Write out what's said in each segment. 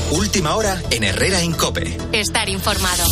Última hora en Herrera Incope. Estar informado.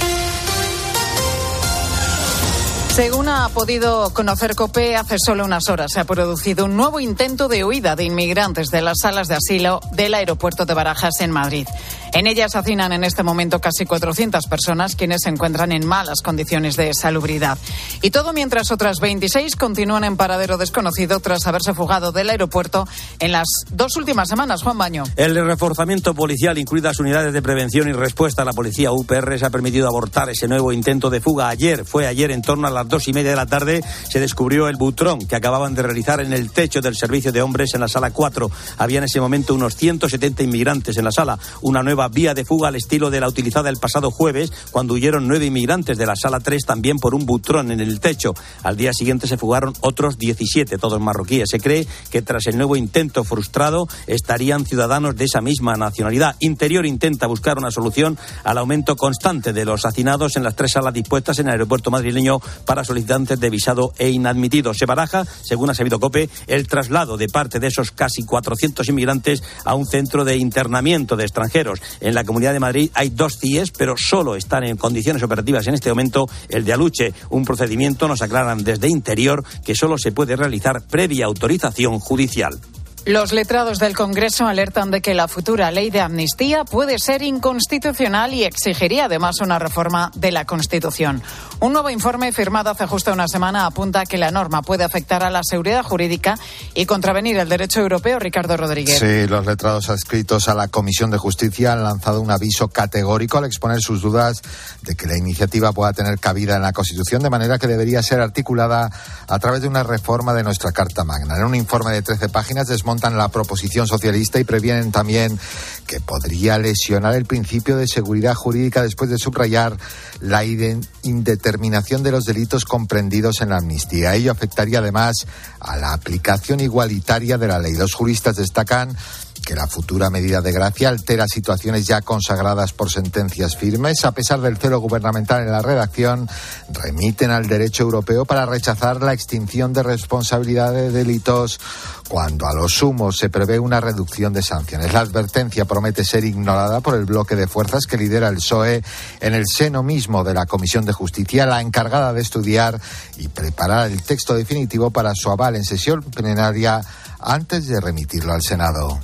Según ha podido conocer COPE, hace solo unas horas se ha producido un nuevo intento de huida de inmigrantes de las salas de asilo del aeropuerto de Barajas en Madrid. En ellas hacinan en este momento casi 400 personas quienes se encuentran en malas condiciones de salubridad. Y todo mientras otras 26 continúan en paradero desconocido tras haberse fugado del aeropuerto en las 2 últimas semanas. Juan Baño. El reforzamiento policial, incluidas unidades de prevención y respuesta a la policía UPR, se ha permitido abortar ese nuevo intento de fuga. Fue ayer en torno a las 2:30 de la tarde, se descubrió el butrón que acababan de realizar en el techo del servicio de hombres en la sala 4. Había en ese momento unos 170 inmigrantes en la sala. Una nueva vía de fuga al estilo de la utilizada el pasado jueves, cuando huyeron 9 inmigrantes de la sala 3 también por un butrón en el techo. Al día siguiente se fugaron otros 17, todos marroquíes. Se cree que tras el nuevo intento frustrado estarían ciudadanos de esa misma nacionalidad. Interior intenta buscar una solución al aumento constante de los hacinados en las 3 salas dispuestas en el aeropuerto madrileño para solicitantes de visado e inadmitidos. Se baraja, según ha sabido COPE, el traslado de parte de esos casi 400 inmigrantes a un centro de internamiento de extranjeros. En la Comunidad de Madrid hay 2 CIEs, pero solo están en condiciones operativas en este momento el de Aluche. Un procedimiento, nos aclaran desde Interior, que solo se puede realizar previa autorización judicial. Los letrados del Congreso alertan de que la futura ley de amnistía puede ser inconstitucional y exigiría además una reforma de la Constitución. Un nuevo informe firmado hace justo una semana apunta que la norma puede afectar a la seguridad jurídica y contravenir el derecho europeo. Ricardo Rodríguez. Sí, los letrados adscritos a la Comisión de Justicia han lanzado un aviso categórico al exponer sus dudas de que la iniciativa pueda tener cabida en la Constitución, de manera que debería ser articulada a través de una reforma de nuestra Carta Magna. En un informe de 13 páginas desmontan la proposición socialista y previenen también que podría lesionar el principio de seguridad jurídica después de subrayar la indeterminación de los delitos comprendidos en la amnistía. Ello afectaría además a la aplicación igualitaria de la ley. Los juristas destacan que la futura medida de gracia altera situaciones ya consagradas por sentencias firmes. A pesar del celo gubernamental en la redacción, remiten al derecho europeo para rechazar la extinción de responsabilidad de delitos cuando a lo sumo se prevé una reducción de sanciones. La advertencia promete ser ignorada por el bloque de fuerzas que lidera el PSOE en el seno mismo de la Comisión de Justicia, la encargada de estudiar y preparar el texto definitivo para su aval en sesión plenaria antes de remitirlo al Senado.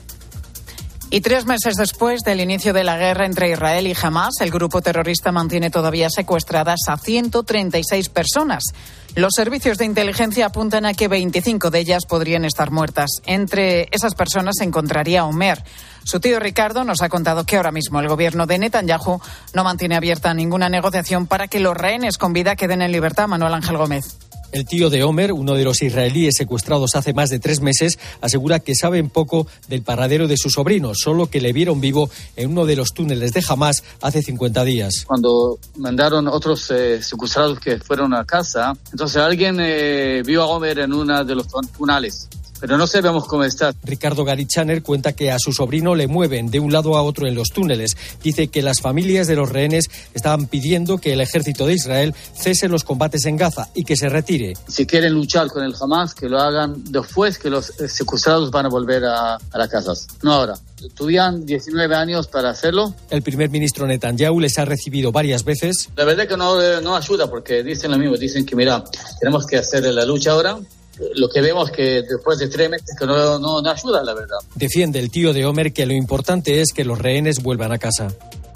Y 3 meses después del inicio de la guerra entre Israel y Hamás, el grupo terrorista mantiene todavía secuestradas a 136 personas. Los servicios de inteligencia apuntan a que 25 de ellas podrían estar muertas. Entre esas personas se encontraría Omer. Su tío Ricardo nos ha contado que ahora mismo el gobierno de Netanyahu no mantiene abierta ninguna negociación para que los rehenes con vida queden en libertad. Manuel Ángel Gómez. El tío de Omer, uno de los israelíes secuestrados hace más de 3 meses, asegura que saben poco del paradero de su sobrino, solo que le vieron vivo en uno de los túneles de Hamás hace 50 días. Cuando mandaron otros secuestrados que fueron a casa, entonces alguien vio a Omer en uno de los túneles. Pero no sabemos cómo está. Ricardo Garichaner cuenta que a su sobrino le mueven de un lado a otro en los túneles. Dice que las familias de los rehenes estaban pidiendo que el ejército de Israel cese los combates en Gaza y que se retire. Si quieren luchar con el Hamas, que lo hagan después que los secuestrados van a volver a las casas, no ahora. Tuvieron 19 años para hacerlo. El primer ministro Netanyahu les ha recibido varias veces. La verdad que no ayuda porque dicen lo mismo, dicen que mira, tenemos que hacer la lucha ahora. Lo que vemos que después de 3 meses que no ayuda, la verdad. Defiende el tío de Omer que lo importante es que los rehenes vuelvan a casa.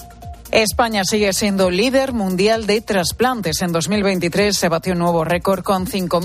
España sigue siendo líder mundial de trasplantes. En 2023 se batió un nuevo récord con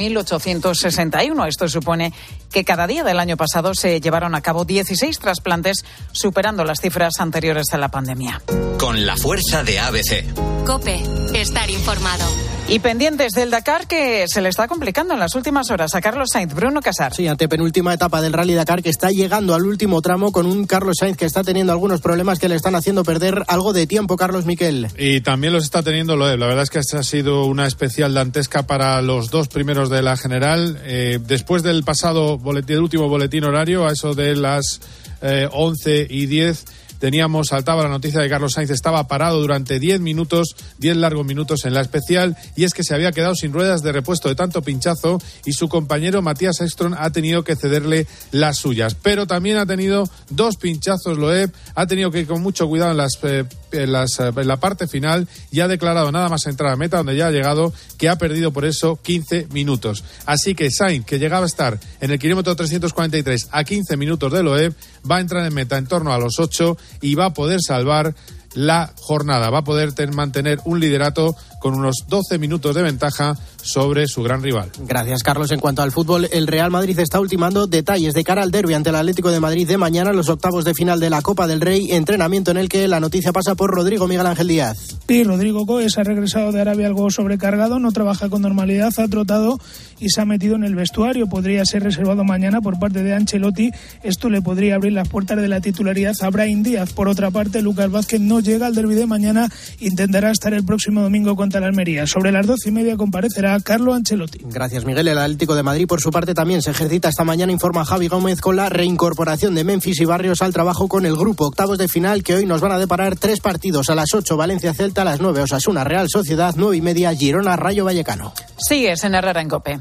5.861. Esto supone que cada día del año pasado se llevaron a cabo 16 trasplantes, superando las cifras anteriores a la pandemia. Con la fuerza de ABC. COPE. Estar informado. Y pendientes del Dakar, que se le está complicando en las últimas horas a Carlos Sainz. Bruno Casar. Sí, antepenúltima etapa del Rally Dakar, que está llegando al último tramo con un Carlos Sainz que está teniendo algunos problemas que le están haciendo perder algo de tiempo, Carlos Miquel. Y también los está teniendo Loeb. La verdad es que esta ha sido una especial dantesca para los 2 primeros de la general. Después del último boletín horario, a eso de las 11:10, saltaba la noticia de que Carlos Sainz estaba parado durante 10 largos minutos en la especial, y es que se había quedado sin ruedas de repuesto de tanto pinchazo y su compañero Matías Ekström ha tenido que cederle las suyas. Pero también ha tenido 2 pinchazos Loeb, ha tenido que ir con mucho cuidado en la parte final y ha declarado nada más entrar a meta, donde ya ha llegado, que ha perdido por eso 15 minutos. Así que Sainz, que llegaba a estar en el kilómetro 343 a 15 minutos de Loeb, va a entrar en meta en torno a los 8 y va a poder salvar la jornada. Va a poder mantener un liderato con unos 12 minutos de ventaja sobre su gran rival. Gracias, Carlos. En cuanto al fútbol, el Real Madrid está ultimando detalles de cara al derbi ante el Atlético de Madrid de mañana, los octavos de final de la Copa del Rey, entrenamiento en el que la noticia pasa por Rodrigo Miguel Ángel Díaz. Sí, Rodrigo Goes ha regresado de Arabia algo sobrecargado, no trabaja con normalidad, ha trotado y se ha metido en el vestuario. Podría ser reservado mañana por parte de Ancelotti. Esto le podría abrir las puertas de la titularidad a Brahim Díaz. Por otra parte, Lucas Vázquez no llega al derbi de mañana, intentará estar el próximo domingo contra la Almería. Sobre las 12:30 comparecerá Carlo Ancelotti. Gracias, Miguel. El Atlético de Madrid, por su parte, también se ejercita esta mañana, informa Javi Gómez, con la reincorporación de Memphis y Barrios al trabajo con el grupo. Octavos de final que hoy nos van a deparar 3 partidos. A las 8, Valencia-Celta, a las 9, Osasuna Real Sociedad, 9:30, Girona Rayo Vallecano. Sigues en Herrera en COPE.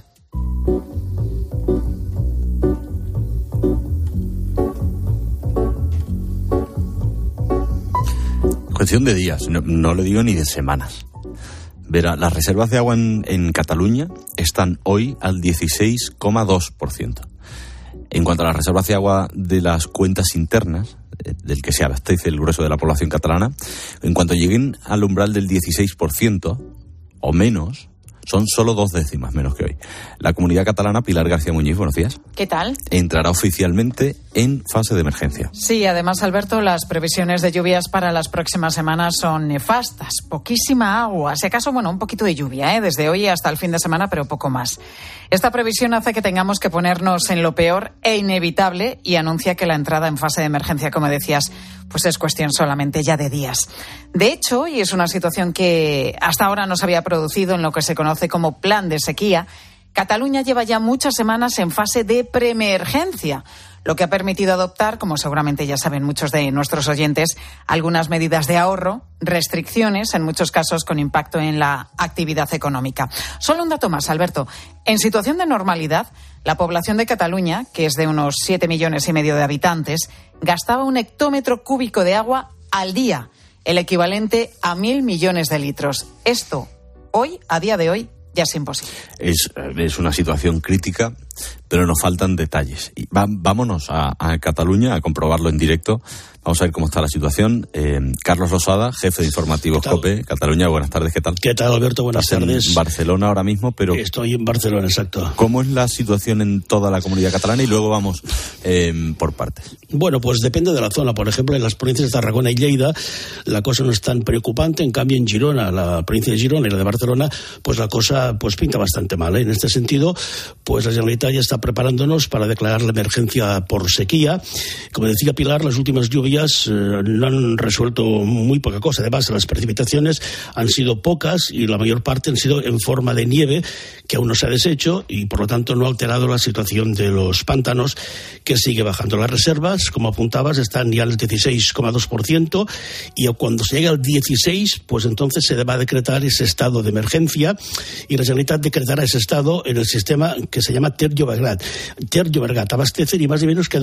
Cuestión de días, no le digo ni de semanas. Verá, las reservas de agua en Cataluña están hoy al 16,2%. En cuanto a las reservas de agua de las cuencas internas, del que se abastece el grueso de la población catalana, en cuanto lleguen al umbral del 16% o menos, son solo 2 décimas menos que hoy. La Comunidad Catalana, Pilar García Muñiz, buenos días. ¿Qué tal? Entrará oficialmente en fase de emergencia. Sí, además, Alberto, las previsiones de lluvias para las próximas semanas son nefastas. Poquísima agua, si acaso, un poquito de lluvia, desde hoy hasta el fin de semana, pero poco más. Esta previsión hace que tengamos que ponernos en lo peor e inevitable y anuncia que la entrada en fase de emergencia, como decías, pues es cuestión solamente ya de días. De hecho, y es una situación que hasta ahora no se había producido en lo que se conoce como plan de sequía, Cataluña lleva ya muchas semanas en fase de preemergencia, lo que ha permitido adoptar, como seguramente ya saben muchos de nuestros oyentes, algunas medidas de ahorro, restricciones, en muchos casos con impacto en la actividad económica. Solo un dato más, Alberto. En situación de normalidad, la población de Cataluña, que es de unos 7,5 millones de habitantes, gastaba 1 hectómetro cúbico de agua al día, el equivalente a 1.000 millones de litros. Esto, hoy, a día de hoy, ya es imposible. Es una situación crítica, pero nos faltan detalles. Y vámonos a Cataluña a comprobarlo en directo. Vamos a ver cómo está la situación. Carlos Losada, jefe de informativos COPE, Cataluña, buenas tardes, ¿qué tal? ¿Qué tal, Alberto? Buenas tardes. En Barcelona ahora mismo, pero... Estoy en Barcelona, exacto. ¿Cómo es la situación en toda la comunidad catalana? Y luego vamos por partes. Bueno, pues depende de la zona. Por ejemplo, en las provincias de Tarragona y Lleida la cosa no es tan preocupante. En cambio, en Girona, la provincia de Girona y la de Barcelona, pues la cosa pues pinta bastante mal, ¿eh? En este sentido, pues la Generalitat ya está preparándonos para declarar la emergencia por sequía. Como decía Pilar, las últimas lluvias no han resuelto muy poca cosa. Además, las precipitaciones han sido pocas y la mayor parte han sido en forma de nieve, que aún no se ha deshecho y por lo tanto no ha alterado la situación de los pantanos, que sigue bajando. Las reservas, como apuntabas, están ya al 16,2% y cuando se llega al 16, pues entonces se va a decretar ese estado de emergencia y la Generalitat decretará ese estado en el sistema que se llama Ter Llobregat. Ter Llobregat abastece ni más ni menos que a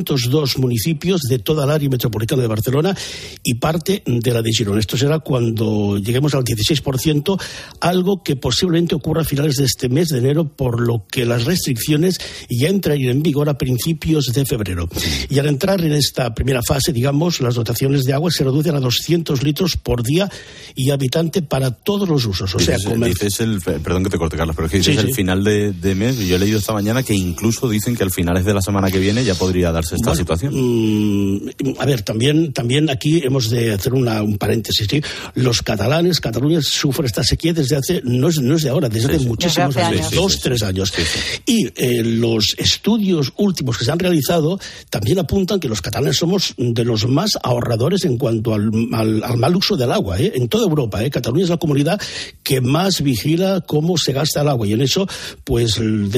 202 municipios de toda el área metropolitana de Barcelona y parte de la de Girona. Esto será cuando lleguemos al 16%, algo que posiblemente ocurra a finales de este mes de enero, por lo que las restricciones ya entrarían en vigor a principios de febrero. Y al entrar en esta primera fase, digamos, las dotaciones de agua se reducen a 200 litros por día y habitante para todos los usos. O sea, perdón que te corte, Carlos, pero es que dices el final de mes, y yo he leído esta mañana que incluso dicen que al finales de la semana que viene ya podría darse esta situación. A ver, también aquí hemos de hacer un paréntesis, ¿sí? Los catalanes, Cataluña sufre esta sequía desde hace, no es de ahora, desde hace muchísimos años, 2-3 años. Y los estudios últimos que se han realizado también apuntan que los catalanes somos de los más ahorradores en cuanto al mal uso del agua, en toda Europa. Cataluña es la comunidad que más vigila cómo se gasta el agua, y en eso, pues desde la Generalitat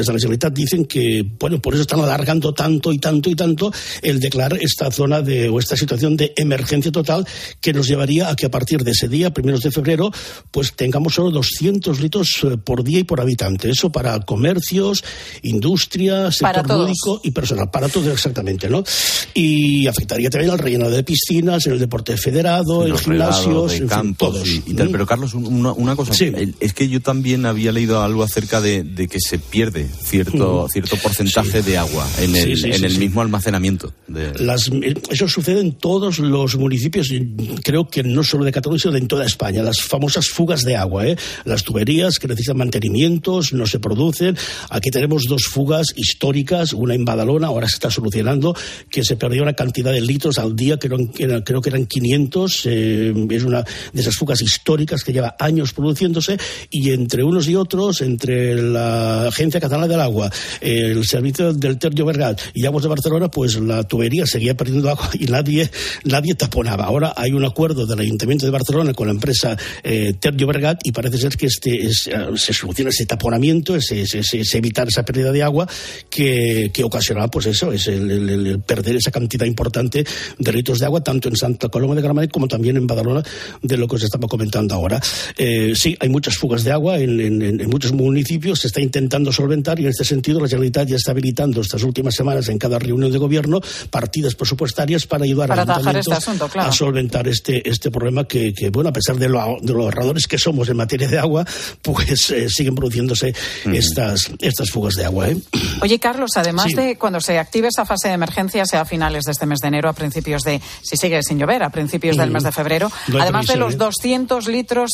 Generalitat dicen que, bueno, por eso están alargando tanto el declarar esta zona o esta situación de emergencia total, que nos llevaría a que a partir de ese día, 1 de febrero, pues tengamos solo 200 litros por día y por habitante. Eso para comercios, industria, sector lúdico y personal. Para todo exactamente, ¿no? Y afectaría también al rellenado de piscinas, en el deporte federado, en gimnasios, en campos. Pero Carlos, una cosa, sí. Es que yo también había leído algo acerca de que se pierde cierto porcentaje de agua en el mismo almacenamiento. Eso sucede en todos los municipios, creo que no solo de Cataluña, sino en toda España. Las famosas fugas de agua, las tuberías que necesitan mantenimientos, no se producen. Aquí tenemos 2 fugas históricas, una en Badalona, ahora se está solucionando, que se perdió una cantidad de litros al día, creo que eran 500, es una de esas fugas históricas que lleva años produciéndose, y entre unos y otros, entre la Agencia Catalana del Agua, el servicio del Ter Llobregat y Aguas de Barcelona, pues la tubería seguía perdiendo agua y nadie taponaba. Ahora hay un acuerdo del Ayuntamiento de Barcelona con la empresa Ter Llobregat, y parece ser que se soluciona ese taponamiento, ese evitar esa pérdida de agua que ocasionaba, pues eso, es el perder esa cantidad importante de litros de agua, tanto en Santa Coloma de Gramenet como también en Badalona, de lo que os estaba comentando ahora. Sí, hay muchas fugas de agua en muchos municipios, se está intentando solventar, y en este sentido la Generalitat ya está habilitando estas últimas semanas en cada reunión de gobierno partidas presupuestarias para ayudar al ayuntamiento a solventar este problema que, bueno, a pesar de lo ahorradores que somos en materia de agua, pues siguen produciéndose estas fugas de agua. Oye, Carlos, además de cuando se active esa fase de emergencia, sea a finales de este mes de enero, si sigue sin llover, a principios del mes de febrero, además de los 200 litros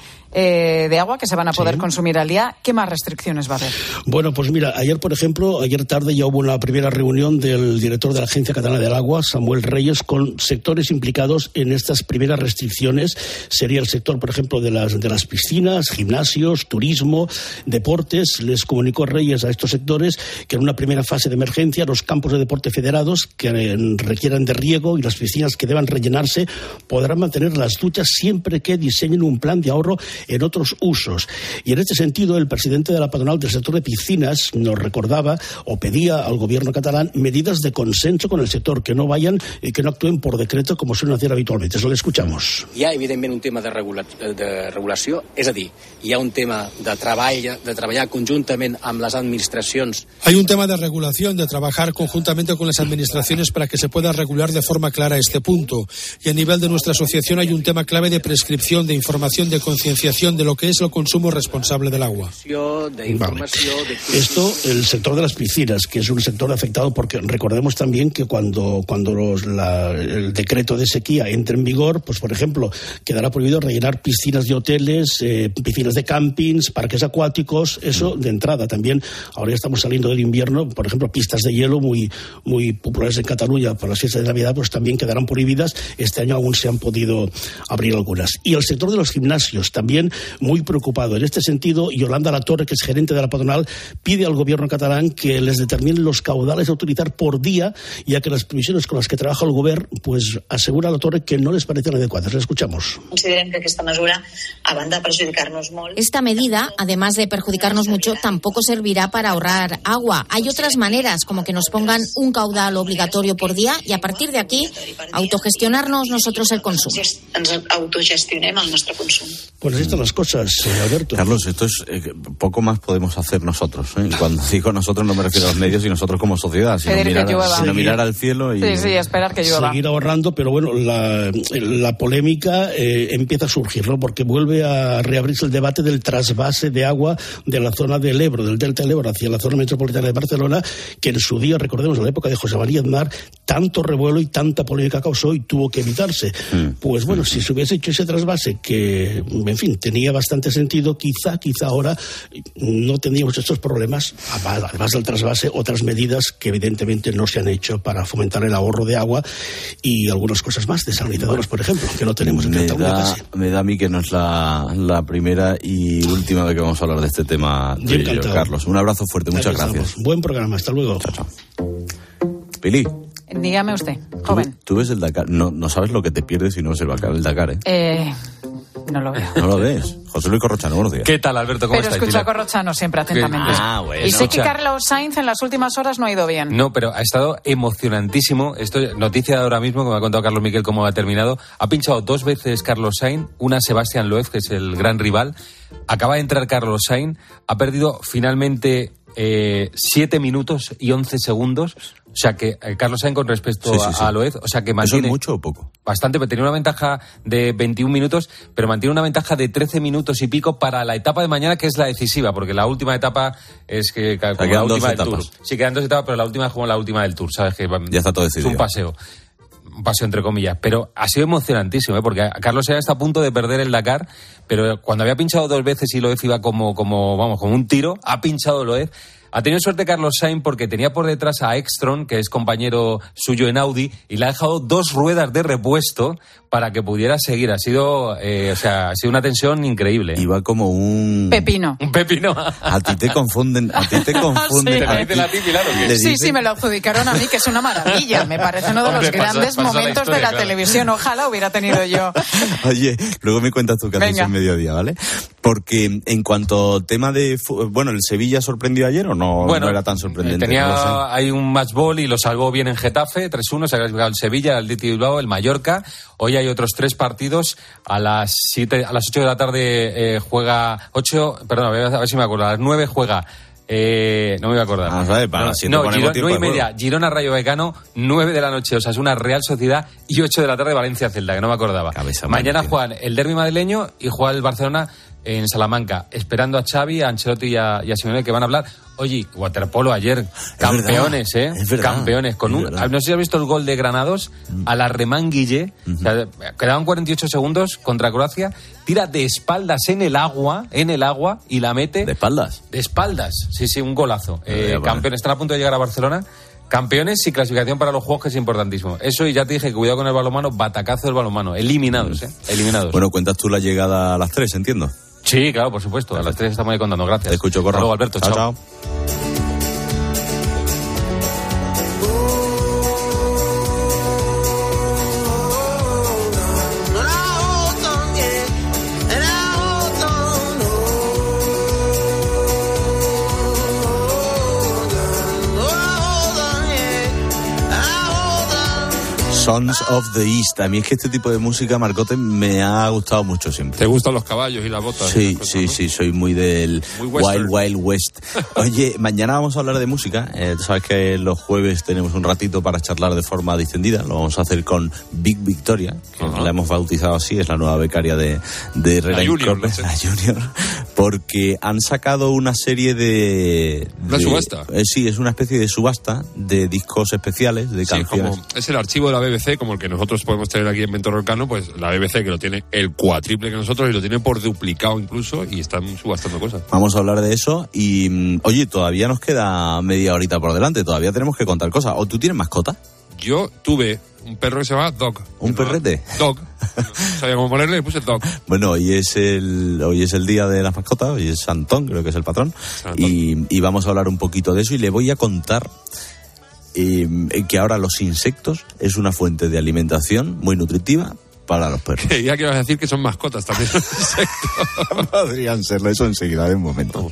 de agua que se van a poder consumir al día, ¿qué más restricciones va a haber? Bueno, pues mira, ayer tarde ya hubo una primera reunión del director de la Agencia Catalana del Agua, Samuel Reyes, con sectores implicados en estas primeras restricciones. Sería el sector, por ejemplo, de las piscinas, gimnasios, turismo, deportes. Les comunicó Reyes a estos sectores que en una primera fase de emergencia los campos de deporte federados que requieran de riego y las piscinas que deban rellenarse podrán mantener las duchas siempre que diseñen un plan de ahorro en otros usos. Y en este sentido, el presidente de la patronal del sector de piscinas nos recordaba o pedía al gobierno catalán medidas de consenso con el sector, que no vayan y que no actúen por decreto como suelen hacer habitualmente. Eso lo escuchamos. Hi ha, evidentment, un tema de regulació, és a dir, hi ha un tema de treballar conjuntament amb les administracions. Hay un tema de regulación, de trabajar conjuntamente con las administraciones para que se pueda regular de forma clara este punto. Y a nivel de nuestra asociación hay un tema clave de prescripción, de información, de concienciación de lo que es el consumo responsable del agua. Vale. Esto, el sector de las piscinas, que es un sector afectado porque recordemos también que cuando el decreto de sequía entre en vigor, pues por ejemplo, quedará prohibido rellenar piscinas de hoteles, piscinas de campings, parques acuáticos, eso de entrada. También, ahora ya estamos saliendo del invierno, por ejemplo, pistas de hielo muy populares en Cataluña para las fiestas de Navidad, pues también quedarán prohibidas. Este año aún se han podido abrir algunas. Y el sector de los gimnasios, también muy preocupado. En este sentido, Yolanda Latorre, que es gerente de la patronal, pide al gobierno catalán que les determinen los caudales a utilizar por día, ya que las previsiones con las que trabaja el gobierno, pues asegura Latorre que no les parecen adecuadas. La escuchamos. Consideren que esta mesura, a banda de perjudicar-nos molt... Esta medida, además de perjudicarnos mucho, tampoco servirá para ahorrar agua. Hay otras maneras, como que nos pongan un caudal obligatorio por día y a partir de aquí autogestionarnos nosotros el consumo. Ens autogestionem el nostre consum. Pues así están las cosas, Alberto. Carlos, esto es poco más podemos hacer nosotros. Cuando digo nosotros no me refiero a los medios y nosotros como sociedad, sino mirar al cielo y esperar que llueva. Seguir ahorrando, pero bueno, la polémica empieza a surgir, ¿no? Porque vuelve a reabrirse el debate del trasvase de agua de la zona del Ebro, del delta del Ebro, hacia la zona metropolitana de Barcelona, que en su día, recordemos, en la época de José María Aznar, tanto revuelo y tanta polémica causó y tuvo que evitarse. Pues bueno, si se hubiese hecho ese trasvase, que, en fin, tenía bastante sentido, quizá ahora no tendríamos estos problemas, además del trasvase, otras medidas que evidentemente no se han hecho para fomentar el ahorro de agua y algunas cosas más, desalinizadoras, por ejemplo, que no tenemos en Cataluña casi. Me da a mí que no es la primera y última vez que vamos a hablar de este tema tuyo, Carlos. Un abrazo fuerte, muchas gracias. Buen programa, hasta luego. Chao. Pili. Dígame usted, joven. ¿Tú ves el Dakar? No sabes lo que te pierdes si no ves el Dakar, ¿eh? No lo veo. ¿No lo ves? José Luis Corrochano, buenos días. ¿Qué tal, Alberto? ¿Cómo Pero estás? escucho a Corrochano siempre atentamente. Bueno. Y sé que Carlos Sainz en las últimas horas no ha ido bien. No, pero ha estado emocionantísimo. Esto, noticia de ahora mismo, que me ha contado Carlos Miquel cómo ha terminado. Ha pinchado 2 veces Carlos Sainz, una Sebastián Loeb, que es el gran rival. Acaba de entrar Carlos Sainz, ha perdido finalmente 7 minutos y 11 segundos. O sea que Carlos Sainz con respecto a Loeb, o sea que mantiene... ¿Eso es mucho o poco? Bastante, pero tenía una ventaja de 21 minutos, pero mantiene una ventaja de 13 minutos y pico para la etapa de mañana, que es la decisiva, porque la última etapa es que como la última del Tour. Sí, quedan 2 etapas, pero la última es como la última del Tour, ¿sabes? Que ya está todo decidido. Es un paseo entre comillas, pero ha sido emocionantísimo, porque Carlos Sainz está a punto de perder el Dakar, pero cuando había pinchado 2 veces y Loeb iba como un tiro, ha pinchado Loeb. Ha tenido suerte Carlos Sainz porque tenía por detrás a Ekstrom, que es compañero suyo en Audi, y le ha dejado 2 ruedas de repuesto para que pudiera seguir. Ha sido una tensión increíble. Iba como un... Pepino. Un pepino. A ti te confunden. Sí, me lo adjudicaron a mí, que es una maravilla. Me parece uno de los grandes momentos de la televisión. Ojalá hubiera tenido yo. Oye, luego me cuentas tú qué haces en mediodía, ¿vale? Porque en cuanto tema de... Bueno, ¿el Sevilla sorprendió ayer o no era tan sorprendente? Hay un match ball y lo salvó bien en Getafe, 3-1, se ha clasificado el Sevilla, el Athletic Bilbao, el Mallorca. Hoy hay otros 3 partidos. A las 8 de la tarde juega... a ver si me acuerdo. A las 9 juega... no me voy a acordar. Vamos a ver, para las 7 ponemos tiempo 9:30, Girona Rayo Vallecano, 9 de la noche, Osasuna Real Sociedad y 8 de la tarde Valencia Celta, que no me acordaba. Mañana juegan el derbi madrileño y juega el Barcelona en Salamanca, esperando a Xavi, a Ancelotti y a Simeone, que van a hablar. Oye, waterpolo ayer, campeones, campeones. No sé si has visto el gol de Granados a la Remán Guille. O sea, quedaban 48 segundos contra Croacia. Tira de espaldas en el agua y la mete. ¿De espaldas? De espaldas, sí, un golazo. Campeones, están a punto de llegar a Barcelona. Campeones y clasificación para los Juegos, que es importantísimo. Eso, y ya te dije que cuidado con el balonmano, batacazo del balonmano. Eliminados. Bueno, cuentas tú la llegada a las 3, entiendo. Sí, claro, por supuesto. A las 3 estamos ahí contando. Gracias. Te escucho, Corro. Hasta luego, Alberto. Chao. Sons of the East. A mí es que este tipo de música, Marcote, me ha gustado mucho siempre. ¿Te gustan los caballos y las botas? Sí, soy muy del Wild West. Oye, mañana vamos a hablar de música. Tú sabes que los jueves tenemos un ratito para charlar de forma distendida. Lo vamos a hacer con Big Victoria, que la hemos bautizado así, es la nueva becaria de Herrera Incorpe, la Junior, porque han sacado una serie de... ¿Una subasta? Sí, es una especie de subasta de discos especiales, de canciones. Como es el archivo de la BBC, como el que nosotros podemos tener aquí en Ventor Rolcano, pues la BBC, que lo tiene el cuatriple que nosotros y lo tiene por duplicado incluso, y están subastando cosas. Vamos a hablar de eso y, oye, todavía nos queda media horita por delante, todavía tenemos que contar cosas. ¿O tú tienes mascota? Yo tuve un perro que se llama Dog. ¿Un perrete? Dog. No sabía cómo ponerle, le puse Dog. Bueno, hoy es el día de las mascotas, hoy es Santón, creo que es el patrón, y vamos a hablar un poquito de eso y le voy a contar que ahora los insectos es una fuente de alimentación muy nutritiva para los perros. Ya que vas a decir que son mascotas también los insectos. Podrían serlo, eso enseguida, de un momento.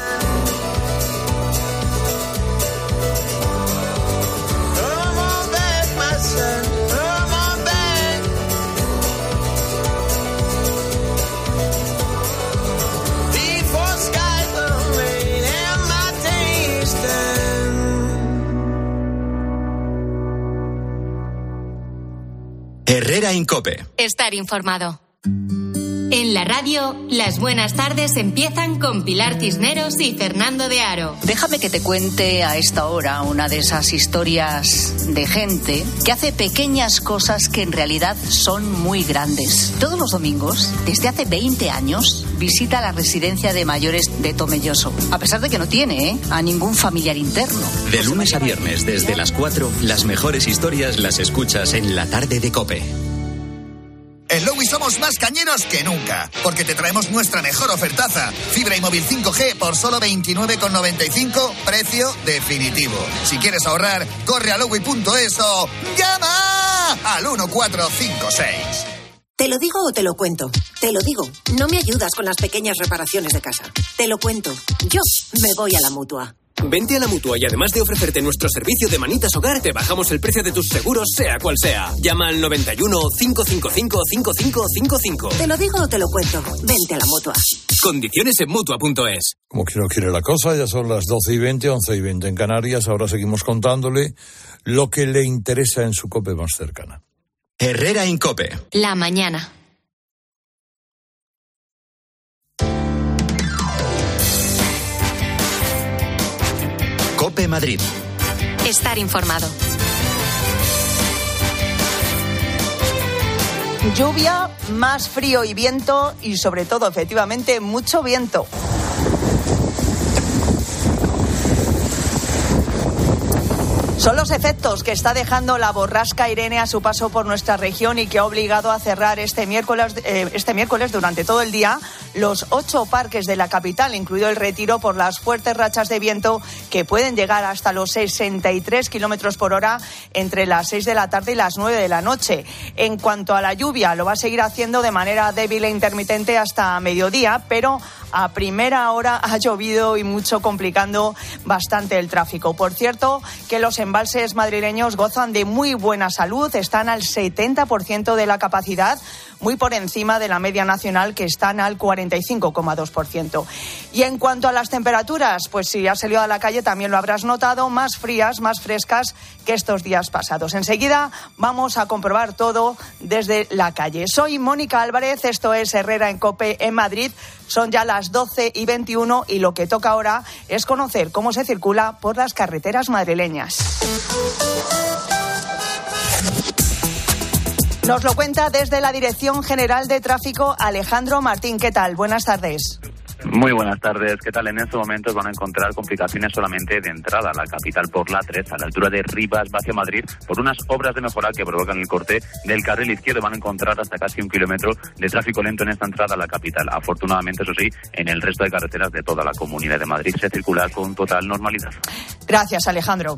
Herrera Incope. Estar informado. En la radio, las buenas tardes empiezan con Pilar Cisneros y Fernando de Aro. Déjame que te cuente a esta hora una de esas historias de gente que hace pequeñas cosas que en realidad son muy grandes. Todos los domingos, desde hace 20 años, visita la residencia de mayores de Tomelloso, a pesar de que no tiene a ningún familiar interno. De lunes a viernes, desde las 4, las mejores historias las escuchas en La Tarde de COPE. En Lowy somos más cañeros que nunca, porque te traemos nuestra mejor ofertaza. Fibra y móvil 5G por solo 29,95, precio definitivo. Si quieres ahorrar, corre a lowy.es o llama al 1456. ¿Te lo digo o te lo cuento? Te lo digo. No me ayudas con las pequeñas reparaciones de casa. Te lo cuento. Yo me voy a la Mutua. Vente a la Mutua y además de ofrecerte nuestro servicio de manitas hogar, te bajamos el precio de tus seguros, sea cual sea. Llama al 91 555 5555. ¿Te lo digo o te lo cuento? Vente a la Mutua. Condiciones en Mutua.es. Como que no quiere la cosa, ya son las 12:20, 11:20 en Canarias. Ahora seguimos contándole lo que le interesa en su COPE más cercana. Herrera Incope. La mañana. COPE Madrid. Estar informado. Lluvia, más frío y viento y sobre todo, efectivamente, mucho viento. Son los efectos que está dejando la borrasca Irene a su paso por nuestra región y que ha obligado a cerrar este miércoles durante todo el día los 8 parques de la capital, incluido el Retiro, por las fuertes rachas de viento que pueden llegar hasta los 63 kilómetros por hora entre las 6 de la tarde y las 9 de la noche. En cuanto a la lluvia, lo va a seguir haciendo de manera débil e intermitente hasta mediodía, pero a primera hora ha llovido y mucho, complicando bastante el tráfico. Por cierto, que los embalses madrileños gozan de muy buena salud, están al 70% de la capacidad, muy por encima de la media nacional, que están al 45,2%. Y en cuanto a las temperaturas, pues si has salido a la calle también lo habrás notado, más frías, más frescas que estos días pasados. Enseguida vamos a comprobar todo desde la calle. Soy Mónica Álvarez, esto es Herrera en COPE en Madrid. Son ya las 12:21 y lo que toca ahora es conocer cómo se circula por las carreteras madrileñas. Nos lo cuenta desde la Dirección General de Tráfico Alejandro Martín. ¿Qué tal? Buenas tardes. Muy buenas tardes. ¿Qué tal? En estos momentos van a encontrar complicaciones solamente de entrada a la capital por la 3, a la altura de Rivas, hacia Madrid, por unas obras de mejora que provocan el corte del carril izquierdo. Van a encontrar hasta casi 1 kilómetro de tráfico lento en esta entrada a la capital. Afortunadamente, eso sí, en el resto de carreteras de toda la Comunidad de Madrid se circula con total normalidad. Gracias, Alejandro.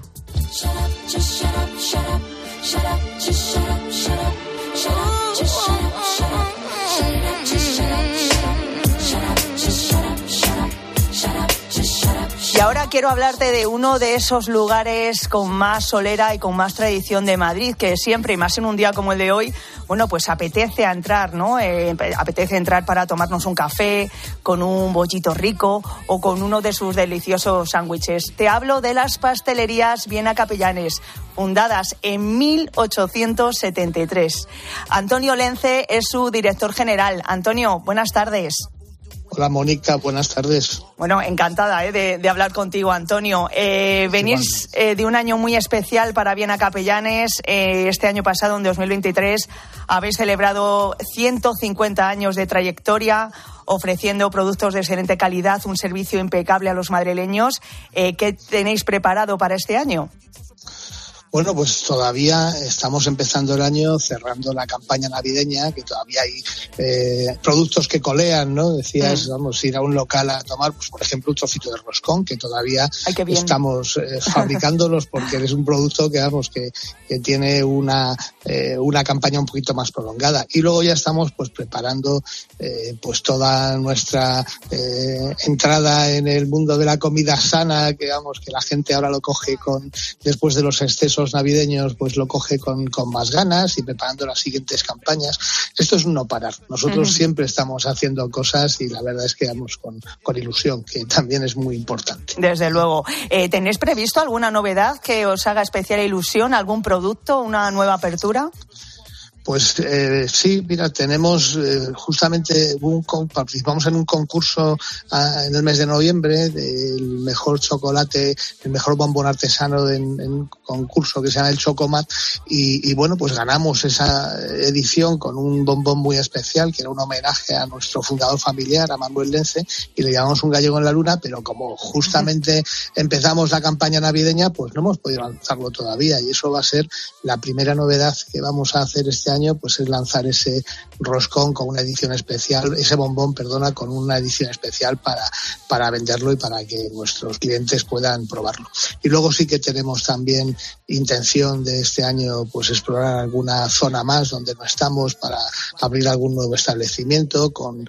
Y ahora quiero hablarte de uno de esos lugares con más solera y con más tradición de Madrid, que siempre, y más en un día como el de hoy, bueno, pues apetece entrar, ¿no? Apetece entrar para tomarnos un café con un bollito rico o con uno de sus deliciosos sándwiches. Te hablo de las pastelerías Viena Capellanes, fundadas en 1873. Antonio Lence es su director general. Antonio, buenas tardes. Hola, Mónica, buenas tardes. Bueno, encantada de hablar contigo, Antonio. Venís de un año muy especial para Viena Capellanes. Este año pasado, en 2023, habéis celebrado 150 años de trayectoria, ofreciendo productos de excelente calidad, un servicio impecable a los madrileños. ¿Qué tenéis preparado para este año? Bueno, pues todavía estamos empezando el año, cerrando la campaña navideña, que todavía hay productos que colean, ¿no? Decías, vamos a ir a un local a tomar, pues por ejemplo, un trocito de roscón, que todavía estamos fabricándolos, porque es un producto que, vamos, que tiene una campaña un poquito más prolongada. Y luego ya estamos pues preparando pues toda nuestra entrada en el mundo de la comida sana, que vamos, que la gente ahora lo coge después de los excesos navideños, pues lo coge con más ganas, y preparando las siguientes campañas. Esto es un no parar. Nosotros siempre estamos haciendo cosas, y la verdad es que vamos con ilusión, que también es muy importante. Desde luego. ¿Tenéis previsto alguna novedad que os haga especial ilusión? ¿Algún producto? ¿Una nueva apertura? Pues sí, mira, tenemos justamente participamos en un concurso en el mes de noviembre del mejor chocolate, el mejor bombón artesano en un concurso que se llama el Chocomat, y bueno, pues ganamos esa edición con un bombón muy especial, que era un homenaje a nuestro fundador familiar, a Manuel Lence, y le llamamos un gallego en la luna, pero como justamente empezamos la campaña navideña, pues no hemos podido lanzarlo todavía, y eso va a ser la primera novedad que vamos a hacer este año año pues es lanzar ese roscón con una edición especial, ese bombón, con una edición especial para venderlo y para que nuestros clientes puedan probarlo. Y luego sí que tenemos también intención de este año pues explorar alguna zona más donde no estamos, para abrir algún nuevo establecimiento con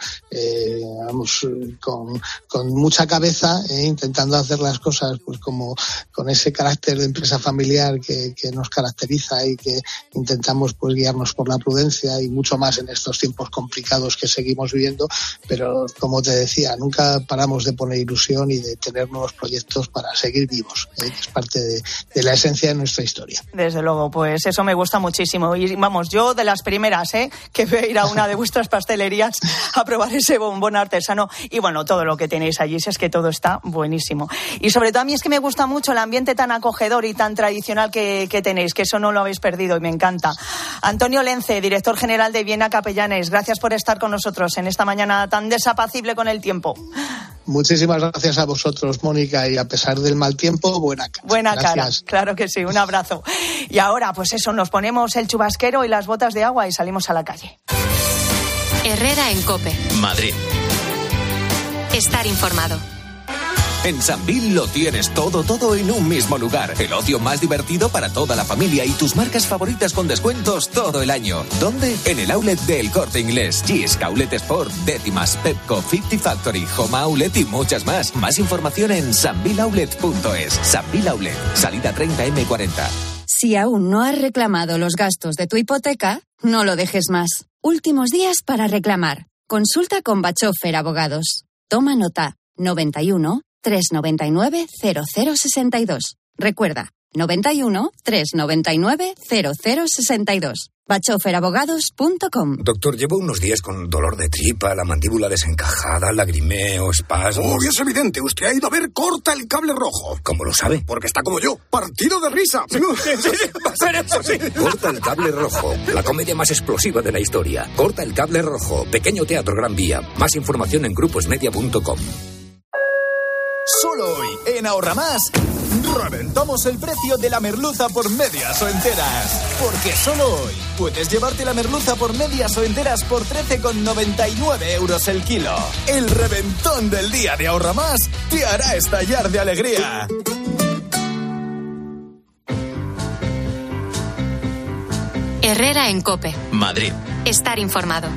mucha cabeza, intentando hacer las cosas pues como con ese carácter de empresa familiar que nos caracteriza y que intentamos pues guiarnos por la prudencia y mucho más en estos tiempos complicados que seguimos viviendo, pero como te decía, nunca paramos de poner ilusión y de tener nuevos proyectos para seguir vivos, que es parte de la esencia de nuestra historia. Desde luego, pues eso me gusta muchísimo. Y vamos, yo de las primeras, que voy a ir a una de vuestras pastelerías a probar ese bombón artesano y bueno, todo lo que tenéis allí, si es que todo está buenísimo. Y sobre todo a mí es que me gusta mucho el ambiente tan acogedor y tan tradicional que tenéis, que eso no lo habéis perdido y me encanta. Antonio Lence, director general de Viena Capellanes, gracias por estar con nosotros en esta mañana tan desapacible con el tiempo. Muchísimas gracias a vosotros, Mónica, y a pesar del mal tiempo, buena cara. Buena gracias. Cara, claro que sí, un abrazo. Y ahora, pues eso, nos ponemos el chubasquero y las botas de agua y salimos a la calle. Herrera en COPE. Madrid. Estar informado. En Sambil lo tienes todo en un mismo lugar. El ocio más divertido para toda la familia y tus marcas favoritas con descuentos todo el año. ¿Dónde? En el outlet del Corte Inglés, Gis, Outlet Sport, Décimas, Pepco, 50 Factory, Home Outlet y muchas más. Más información en sambiloutlet.es. Sambil Outlet, salida 30M40. Si aún no has reclamado los gastos de tu hipoteca, no lo dejes más. Últimos días para reclamar. Consulta con Bachofer Abogados. Toma nota. 91 399 0062. Recuerda, 91 399 0062. bachoferabogados.com. Doctor, llevo unos días con dolor de tripa, la mandíbula desencajada, lagrimeo, espasmos. Es evidente, usted ha ido a ver Corta el Cable Rojo. ¿Cómo lo sabe? Porque está como yo, partido de risa. Va a ser eso, sí. Corta el Cable Rojo, la comedia más explosiva de la historia. Corta el Cable Rojo, pequeño teatro Gran Vía. Más información en gruposmedia.com. Solo hoy, en Ahorramás, reventamos el precio de la merluza por medias o enteras. Porque solo hoy puedes llevarte la merluza por medias o enteras por 13,99 euros el kilo. El reventón del día de Ahorramás te hará estallar de alegría. Herrera en COPE. Madrid. Estar informado.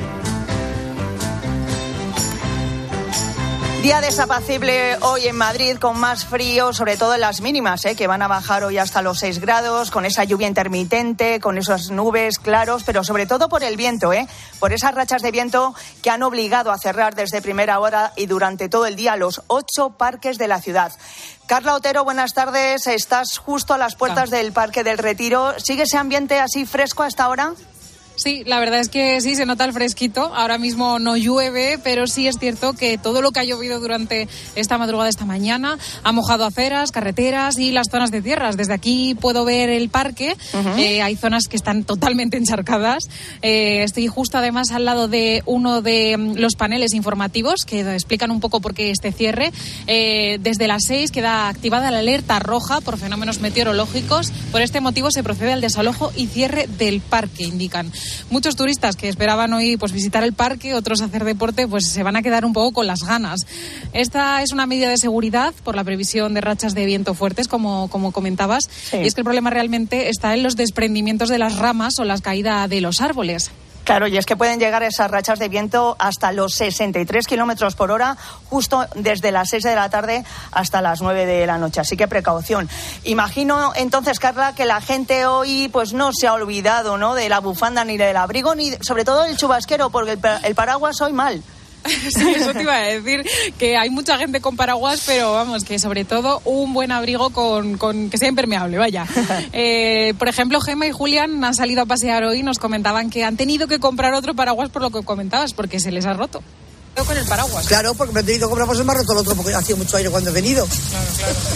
Día desapacible hoy en Madrid, con más frío, sobre todo en las mínimas, que van a bajar hoy hasta los 6 grados, con esa lluvia intermitente, con esas nubes claros, pero sobre todo por el viento, por esas rachas de viento que han obligado a cerrar desde primera hora y durante todo el día los 8 parques de la ciudad. Carla Otero, buenas tardes. Estás justo a las puertas del Parque del Retiro. ¿Sigue ese ambiente así fresco a esta hora? Sí, la verdad es que sí, se nota el fresquito. Ahora mismo no llueve, pero sí es cierto que todo lo que ha llovido durante esta madrugada, esta mañana, ha mojado aceras, carreteras y las zonas de tierras. Desde aquí puedo ver el parque. Hay zonas que están totalmente encharcadas. Estoy justo además al lado de uno de los paneles informativos que explican un poco por qué este cierre. Desde las 6 queda activada la alerta roja por fenómenos meteorológicos. Por este motivo se procede al desalojo y cierre del parque, indican. Muchos turistas que esperaban hoy pues visitar el parque, otros hacer deporte, pues se van a quedar un poco con las ganas. Esta es una medida de seguridad por la previsión de rachas de viento fuertes, como comentabas, sí. Y es que el problema realmente está en los desprendimientos de las ramas o la caída de los árboles. Claro, y es que pueden llegar esas rachas de viento hasta los 63 kilómetros por hora, justo desde las 6 de la tarde hasta las 9 de la noche. Así que precaución. Imagino entonces, Carla, que la gente hoy pues no se ha olvidado, ¿no?, de la bufanda ni del abrigo, ni sobre todo del chubasquero, porque el paraguas hoy mal. Sí, eso te iba a decir, que hay mucha gente con paraguas, pero vamos, que sobre todo un buen abrigo con que sea impermeable, vaya. Por ejemplo, Gemma y Julián han salido a pasear hoy y nos comentaban que han tenido que comprar otro paraguas por lo que comentabas, porque se les ha roto. Con el paraguas. Claro, porque me he tenido que comprar, pues se me ha roto el otro, porque hacía mucho aire cuando he venido. Claro.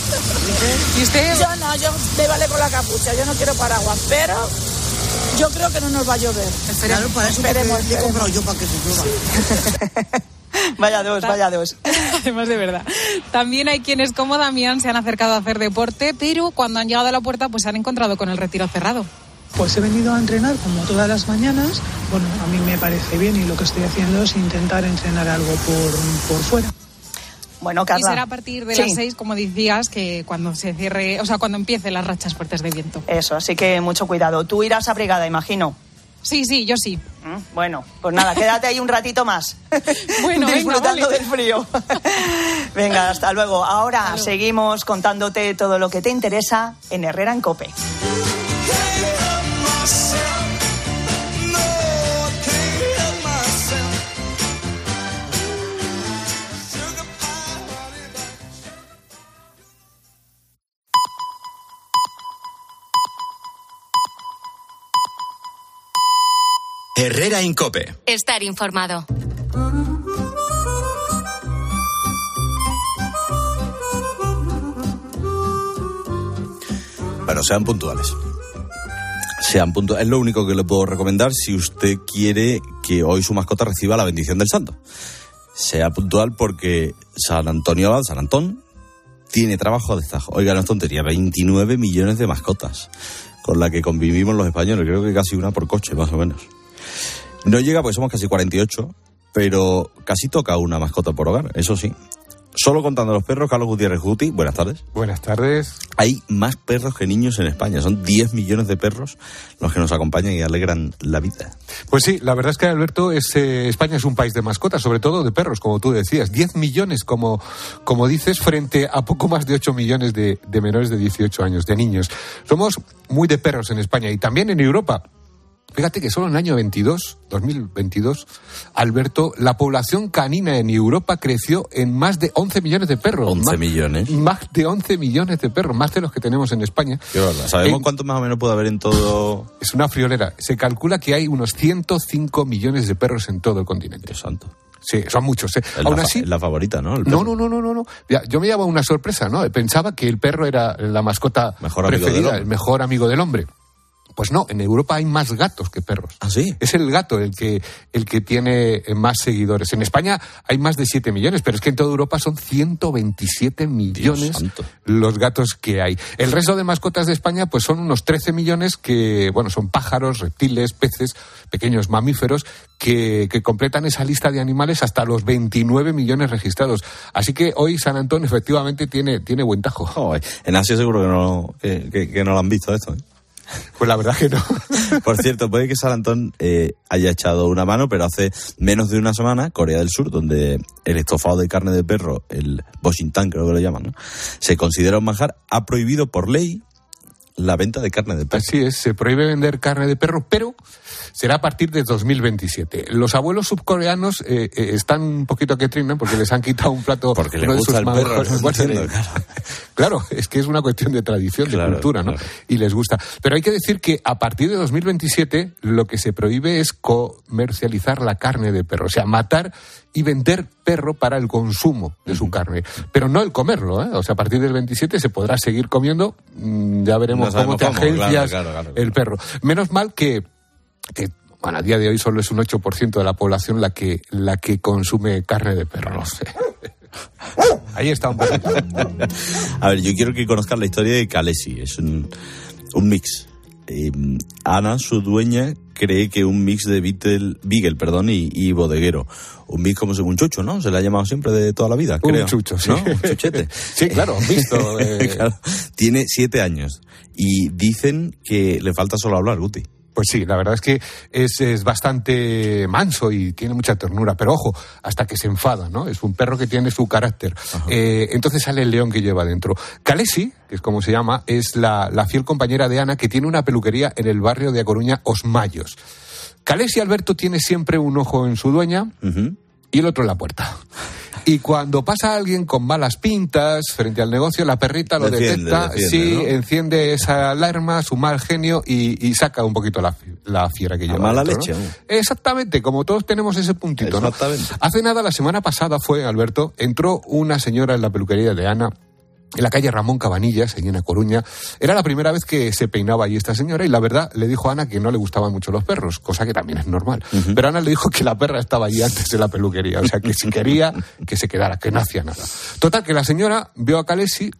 ¿Y usted? Yo me vale con la capucha, yo no quiero paraguas, pero yo creo que no nos va a llover. Claro, para eso he comprado yo para que se llueva. Vaya dos. Además, de verdad. También hay quienes, como Damián, se han acercado a hacer deporte, pero cuando han llegado a la puerta, pues se han encontrado con el Retiro cerrado. Pues he venido a entrenar como todas las mañanas. Bueno, a mí me parece bien y lo que estoy haciendo es intentar entrenar algo por fuera. Bueno, Carla. Y será a partir de las 6, como decías, que cuando se cierre, o sea, cuando empiecen las rachas fuertes de viento. Eso, así que mucho cuidado. Tú irás abrigada, imagino. Sí, yo sí. Bueno, pues nada, quédate ahí un ratito más. Bueno, disfrutando del frío. Venga, hasta luego. Ahora seguimos contándote todo lo que te interesa en Herrera en COPE. Herrera en COPE. Estar informado. Bueno, sean puntuales. Es lo único que le puedo recomendar si usted quiere que hoy su mascota reciba la bendición del santo. Sea puntual porque San Antón, tiene trabajo de destajo. Oiga, no es tontería, 29 millones de mascotas con la que convivimos los españoles. Creo que casi una por coche, más o menos. No llega porque somos casi 48, pero casi toca una mascota por hogar, eso sí. Solo contando los perros, Carlos Gutiérrez Guti, buenas tardes. Buenas tardes. Hay más perros que niños en España, son 10 millones de perros los que nos acompañan y alegran la vida. Pues sí, la verdad es que, Alberto, España es un país de mascotas, sobre todo de perros, como tú decías. 10 millones, como dices, frente a poco más de 8 millones de menores de 18 años, de niños. Somos muy de perros en España y también en Europa. Fíjate que solo en el año 2022, Alberto, la población canina en Europa creció en más de 11 millones de perros. 11 millones. Más de 11 millones de perros, más de los que tenemos en España. Qué verdad. ¿Sabemos cuántos más o menos puede haber en todo? Es una friolera. Se calcula que hay unos 105 millones de perros en todo el continente. Dios santo. Sí, son muchos. Aún así, es la favorita, ¿no? No. Yo me llevaba una sorpresa, ¿no? Pensaba que el perro era la mascota preferida, el mejor amigo del hombre. Pues no, en Europa hay más gatos que perros. ¿Ah, sí? Es el gato el que tiene más seguidores. En España hay más de 7 millones, pero es que en toda Europa son 127 millones los gatos que hay. El resto de mascotas de España pues son unos 13 millones que, bueno, son pájaros, reptiles, peces, pequeños mamíferos que completan esa lista de animales hasta los 29 millones registrados. Así que hoy San Antón efectivamente tiene buen tajo. Oh, en Asia seguro que no lo han visto esto, ¿eh? Pues la verdad que no. Por cierto, puede que San Antón haya echado una mano, pero hace menos de una semana, Corea del Sur, donde el estofado de carne de perro, el boshintang creo que lo llaman, ¿no?, se considera un manjar, ha prohibido por ley la venta de carne de perro. Así es, se prohíbe vender carne de perro, pero será a partir de 2027. Los abuelos subcoreanos están un poquito que trinan porque les han quitado un plato. Porque les gusta el perro. Claro, es que es una cuestión de tradición, de cultura, ¿no? Claro. Y les gusta. Pero hay que decir que a partir de 2027 lo que se prohíbe es comercializar la carne de perro. O sea, matar y vender perro para el consumo de su carne. Pero no el comerlo, ¿eh? O sea, a partir del 27 se podrá seguir comiendo. Ya veremos cómo te agencias el perro. Menos mal que bueno, a día de hoy solo es un 8% de la población la que consume carne de perro, no sé. Ahí está un poquito. A ver, yo quiero que conozcan la historia de Kalesi. Es un mix. Ana, su dueña, cree que un mix de Beagle y bodeguero. Un mix como un chucho, ¿no? Se le ha llamado siempre de toda la vida, creo. Un chucho, sí. ¿No? Un chuchete. Sí, claro, visto. Claro. Tiene 7 años y dicen que le falta solo hablar, Guti. Pues sí, la verdad es que es bastante manso y tiene mucha ternura, pero ojo, hasta que se enfada, ¿no? Es un perro que tiene su carácter. Entonces sale el león que lleva dentro. Kalesi, que es como se llama, es la fiel compañera de Ana, que tiene una peluquería en el barrio de A Coruña, Os Mayos. Kalesi, Alberto, tiene siempre un ojo en su dueña y el otro en la puerta. Y cuando pasa alguien con malas pintas frente al negocio, la perrita lo detecta, sí, ¿no? Enciende esa alarma, su mal genio y saca un poquito la fiera que lleva. Mala dentro, leche. ¿no? Exactamente, como todos tenemos ese puntito, ¿no? Hace nada, la semana pasada fue, Alberto, entró una señora en la peluquería de Ana, en la calle Ramón Cabanillas, allí en A Coruña. Era la primera vez que se peinaba allí esta señora y la verdad le dijo a Ana que no le gustaban mucho los perros, cosa que también es normal. Pero Ana le dijo que la perra estaba allí antes de la peluquería, o sea que si quería que se quedara, que no hacía nada. Total, que la señora vio a Kalesi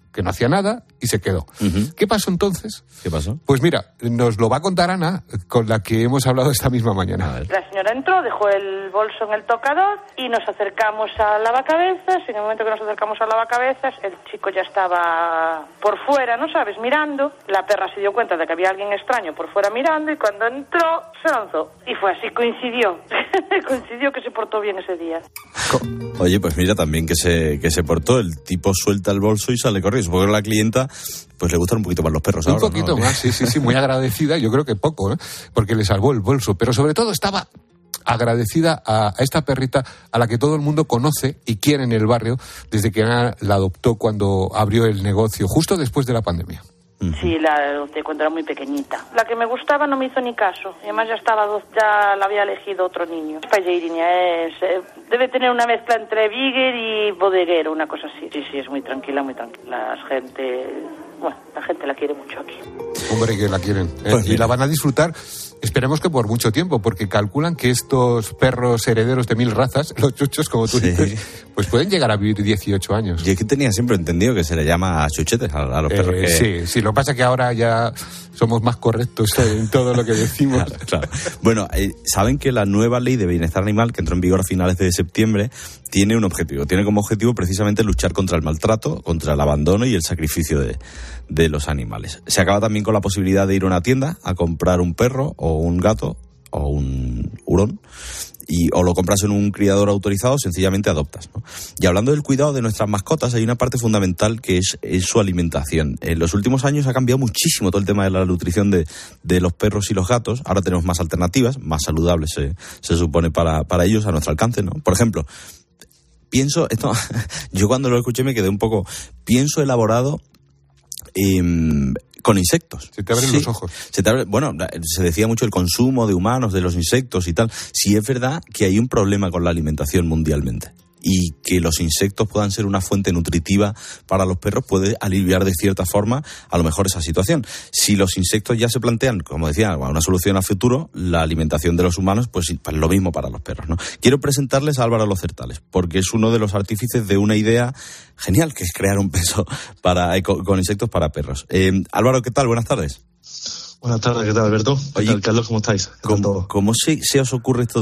que no hacía nada y se quedó. ¿Qué pasó entonces? ¿Qué pasó? Pues mira, nos lo va a contar Ana, con la que hemos hablado esta misma mañana. La señora entró, dejó el bolso en el tocador y nos acercamos al lavacabezas. En el momento que nos acercamos al lavacabezas, el chico ya estaba por fuera, ¿no sabes?, mirando. La perra se dio cuenta de que había alguien extraño por fuera mirando y cuando entró se lanzó. Y fue así, coincidió. Coincidió que se portó bien ese día. Oye, pues mira, también que se portó. El tipo suelta el bolso y sale corriendo. Supongo que a la clienta pues le gustan un poquito más los perros ahora, un poquito, ¿no? Más, sí, muy agradecida. Yo creo que poco, porque le salvó el bolso. Pero sobre todo estaba agradecida a esta perrita a la que todo el mundo conoce y quiere en el barrio desde que Ana la adoptó cuando abrió el negocio, justo después de la pandemia. Sí, la adopté cuando era muy pequeñita. La que me gustaba no me hizo ni caso. Y además ya la había elegido otro niño. Spalleirinia debe tener una mezcla entre Beagle y bodeguero, una cosa así. Sí, es muy tranquila, muy tranquila. La gente la quiere mucho aquí. Hombre, que la quieren. Y la van a disfrutar, esperemos que por mucho tiempo, porque calculan que estos perros herederos de 1000 razas, los chuchos, como tú dices, pues pueden llegar a vivir 18 años. Yo es que tenía siempre entendido que se le llama chuchetes a los perros que... Sí, lo que pasa es que ahora ya somos más correctos en todo lo que decimos. Claro. Bueno, saben que la nueva ley de bienestar animal, que entró en vigor a finales de septiembre, tiene un objetivo. Tiene como objetivo precisamente luchar contra el maltrato, contra el abandono y el sacrificio de los animales. Se acaba también con la posibilidad de ir a una tienda a comprar un perro o un gato o un hurón, o lo compras en un criador autorizado o sencillamente adoptas, ¿no? Y hablando del cuidado de nuestras mascotas, hay una parte fundamental que es su alimentación. En los últimos años ha cambiado muchísimo todo el tema de la nutrición de los perros y los gatos. Ahora tenemos más alternativas, más saludables se supone para ellos, a nuestro alcance, ¿no? Por ejemplo, yo cuando lo escuché me quedé un poco, pienso elaborado con insectos. Se te abren los ojos. Se decía mucho el consumo de humanos, de los insectos y tal. Sí es verdad que hay un problema con la alimentación mundialmente. Y que los insectos puedan ser una fuente nutritiva para los perros puede aliviar de cierta forma a lo mejor esa situación. Si los insectos ya se plantean, como decía, una solución a futuro, la alimentación de los humanos, pues lo mismo para los perros, ¿no? Quiero presentarles a Álvaro Locertales, porque es uno de los artífices de una idea genial, que es crear un pienso con insectos para perros. Álvaro, ¿qué tal? Buenas tardes. Buenas tardes, ¿qué tal, Alberto? ¿Qué tal, Carlos? ¿Cómo estáis? ¿Cómo se os ocurre esto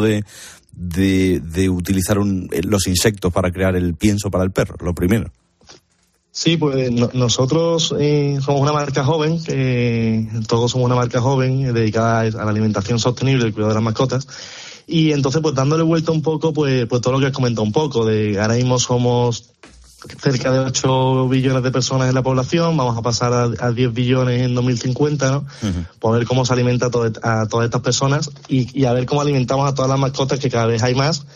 de utilizar los insectos para crear el pienso para el perro, lo primero? Sí, pues nosotros somos una marca joven, todos somos una marca joven dedicada a la alimentación sostenible y el cuidado de las mascotas. Y entonces, pues dándole vuelta un poco, pues todo lo que has comentado un poco, ahora mismo somos cerca de 8 billones de personas en la población, vamos a pasar a 10 billones en 2050, ¿no? Por ver cómo se alimenta a todas estas personas y a ver cómo alimentamos a todas las mascotas, que cada vez hay más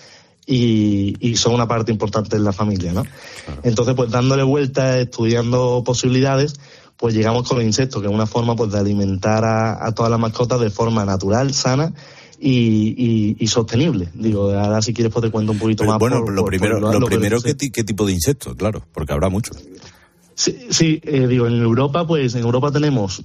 y son una parte importante de la familia, ¿no? Entonces, pues dándole vuelta, estudiando posibilidades, pues llegamos con los insectos, que es una forma pues de alimentar a todas las mascotas de forma natural, sana y sostenible. Digo, ahora si quieres pues te cuento un poquito más. Bueno, lo primero ¿qué tipo de insectos? Claro, porque habrá muchos. Sí, digo, en Europa tenemos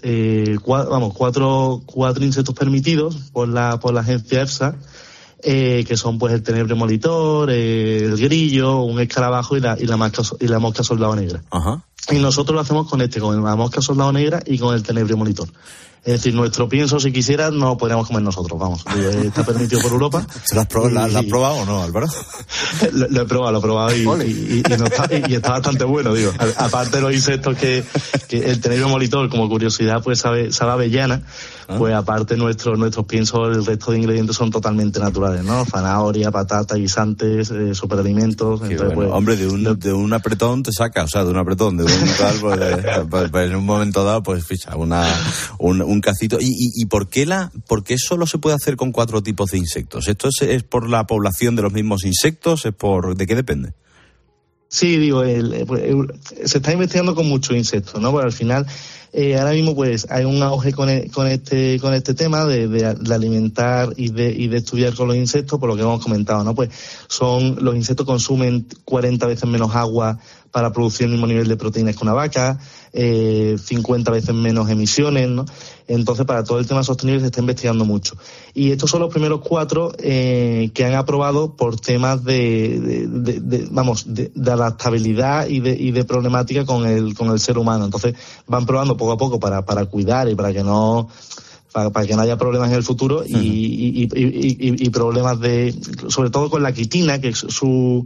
cuatro insectos permitidos por la agencia EFSA, que son pues el tenebre molitor, el grillo, un escarabajo y la mosca soldado negra. Ajá. Y nosotros lo hacemos con la mosca soldado negra y con el tenebre molitor. Es decir, nuestro pienso, si quisieras, no lo podríamos comer nosotros, vamos. Está permitido por Europa. ¿Lo has probado o no, Álvaro? Lo he probado y está bastante bueno, digo. Aparte de los insectos que el tenebre molitor, como curiosidad, pues sabe avellana, pues aparte nuestros piensos, el resto de ingredientes son totalmente naturales, ¿no? Zanahoria, patata, guisantes, superalimentos. Entonces, bueno. Pues, hombre, de un apretón te saca, o sea, de un apretón, de un tal, pues en un momento dado, pues ficha, un cacito. ¿Y por qué solo se puede hacer con 4 tipos de insectos? ¿Esto es por la población de los mismos insectos? ¿De qué depende? Sí, digo, se está investigando con muchos insectos, ¿no? Porque al final Ahora mismo pues hay un auge con este tema de alimentar y de estudiar con los insectos, por lo que hemos comentado, ¿no? Pues los insectos consumen 40 veces menos agua para producir el mismo nivel de proteínas que una vaca, 50 veces menos emisiones, ¿no? Entonces, para todo el tema sostenible se está investigando mucho. Y estos son los primeros 4 que han aprobado por temas de adaptabilidad y de problemática con el ser humano. Entonces, van probando poco a poco para cuidar y para que no haya problemas en el futuro y problemas sobre todo con la quitina, que es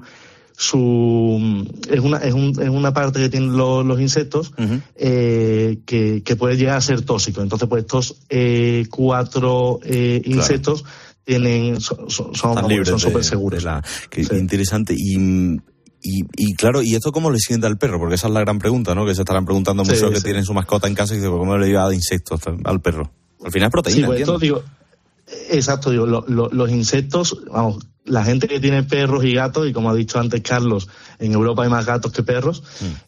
es una parte que tienen los insectos que puede llegar a ser tóxico. Entonces, pues estos 4 insectos son súper seguros. Interesante. Y claro, ¿y esto cómo le sienta al perro? Porque esa es la gran pregunta, ¿no? Que se estarán preguntando muchos que tienen su mascota en casa y dicen, ¿cómo le lleva de insectos al perro? Al final es proteína, pues entiendo. Exacto, los insectos, la gente que tiene perros y gatos, y como ha dicho antes Carlos, en Europa hay más gatos que perros,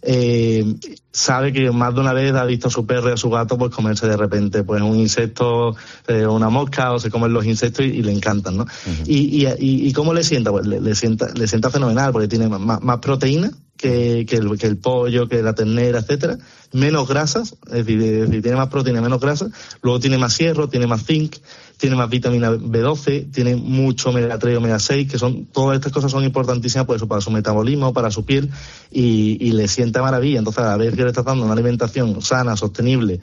sabe que más de una vez ha visto a su perro y a su gato pues comerse de repente pues un insecto, una mosca, o se comen los insectos y le encantan, ¿no? ¿Y cómo le sienta? Pues le sienta fenomenal, porque tiene más proteína que el pollo, que la ternera, etcétera, menos grasas, es decir, tiene más proteína, menos grasa, luego tiene más hierro, tiene más zinc, tiene más vitamina B12, tiene mucho omega 3 y omega 6, que todas estas cosas son importantísimas pues, para su metabolismo, para su piel, y le sienta maravilla. Entonces, a la vez que le estás dando una alimentación sana, sostenible,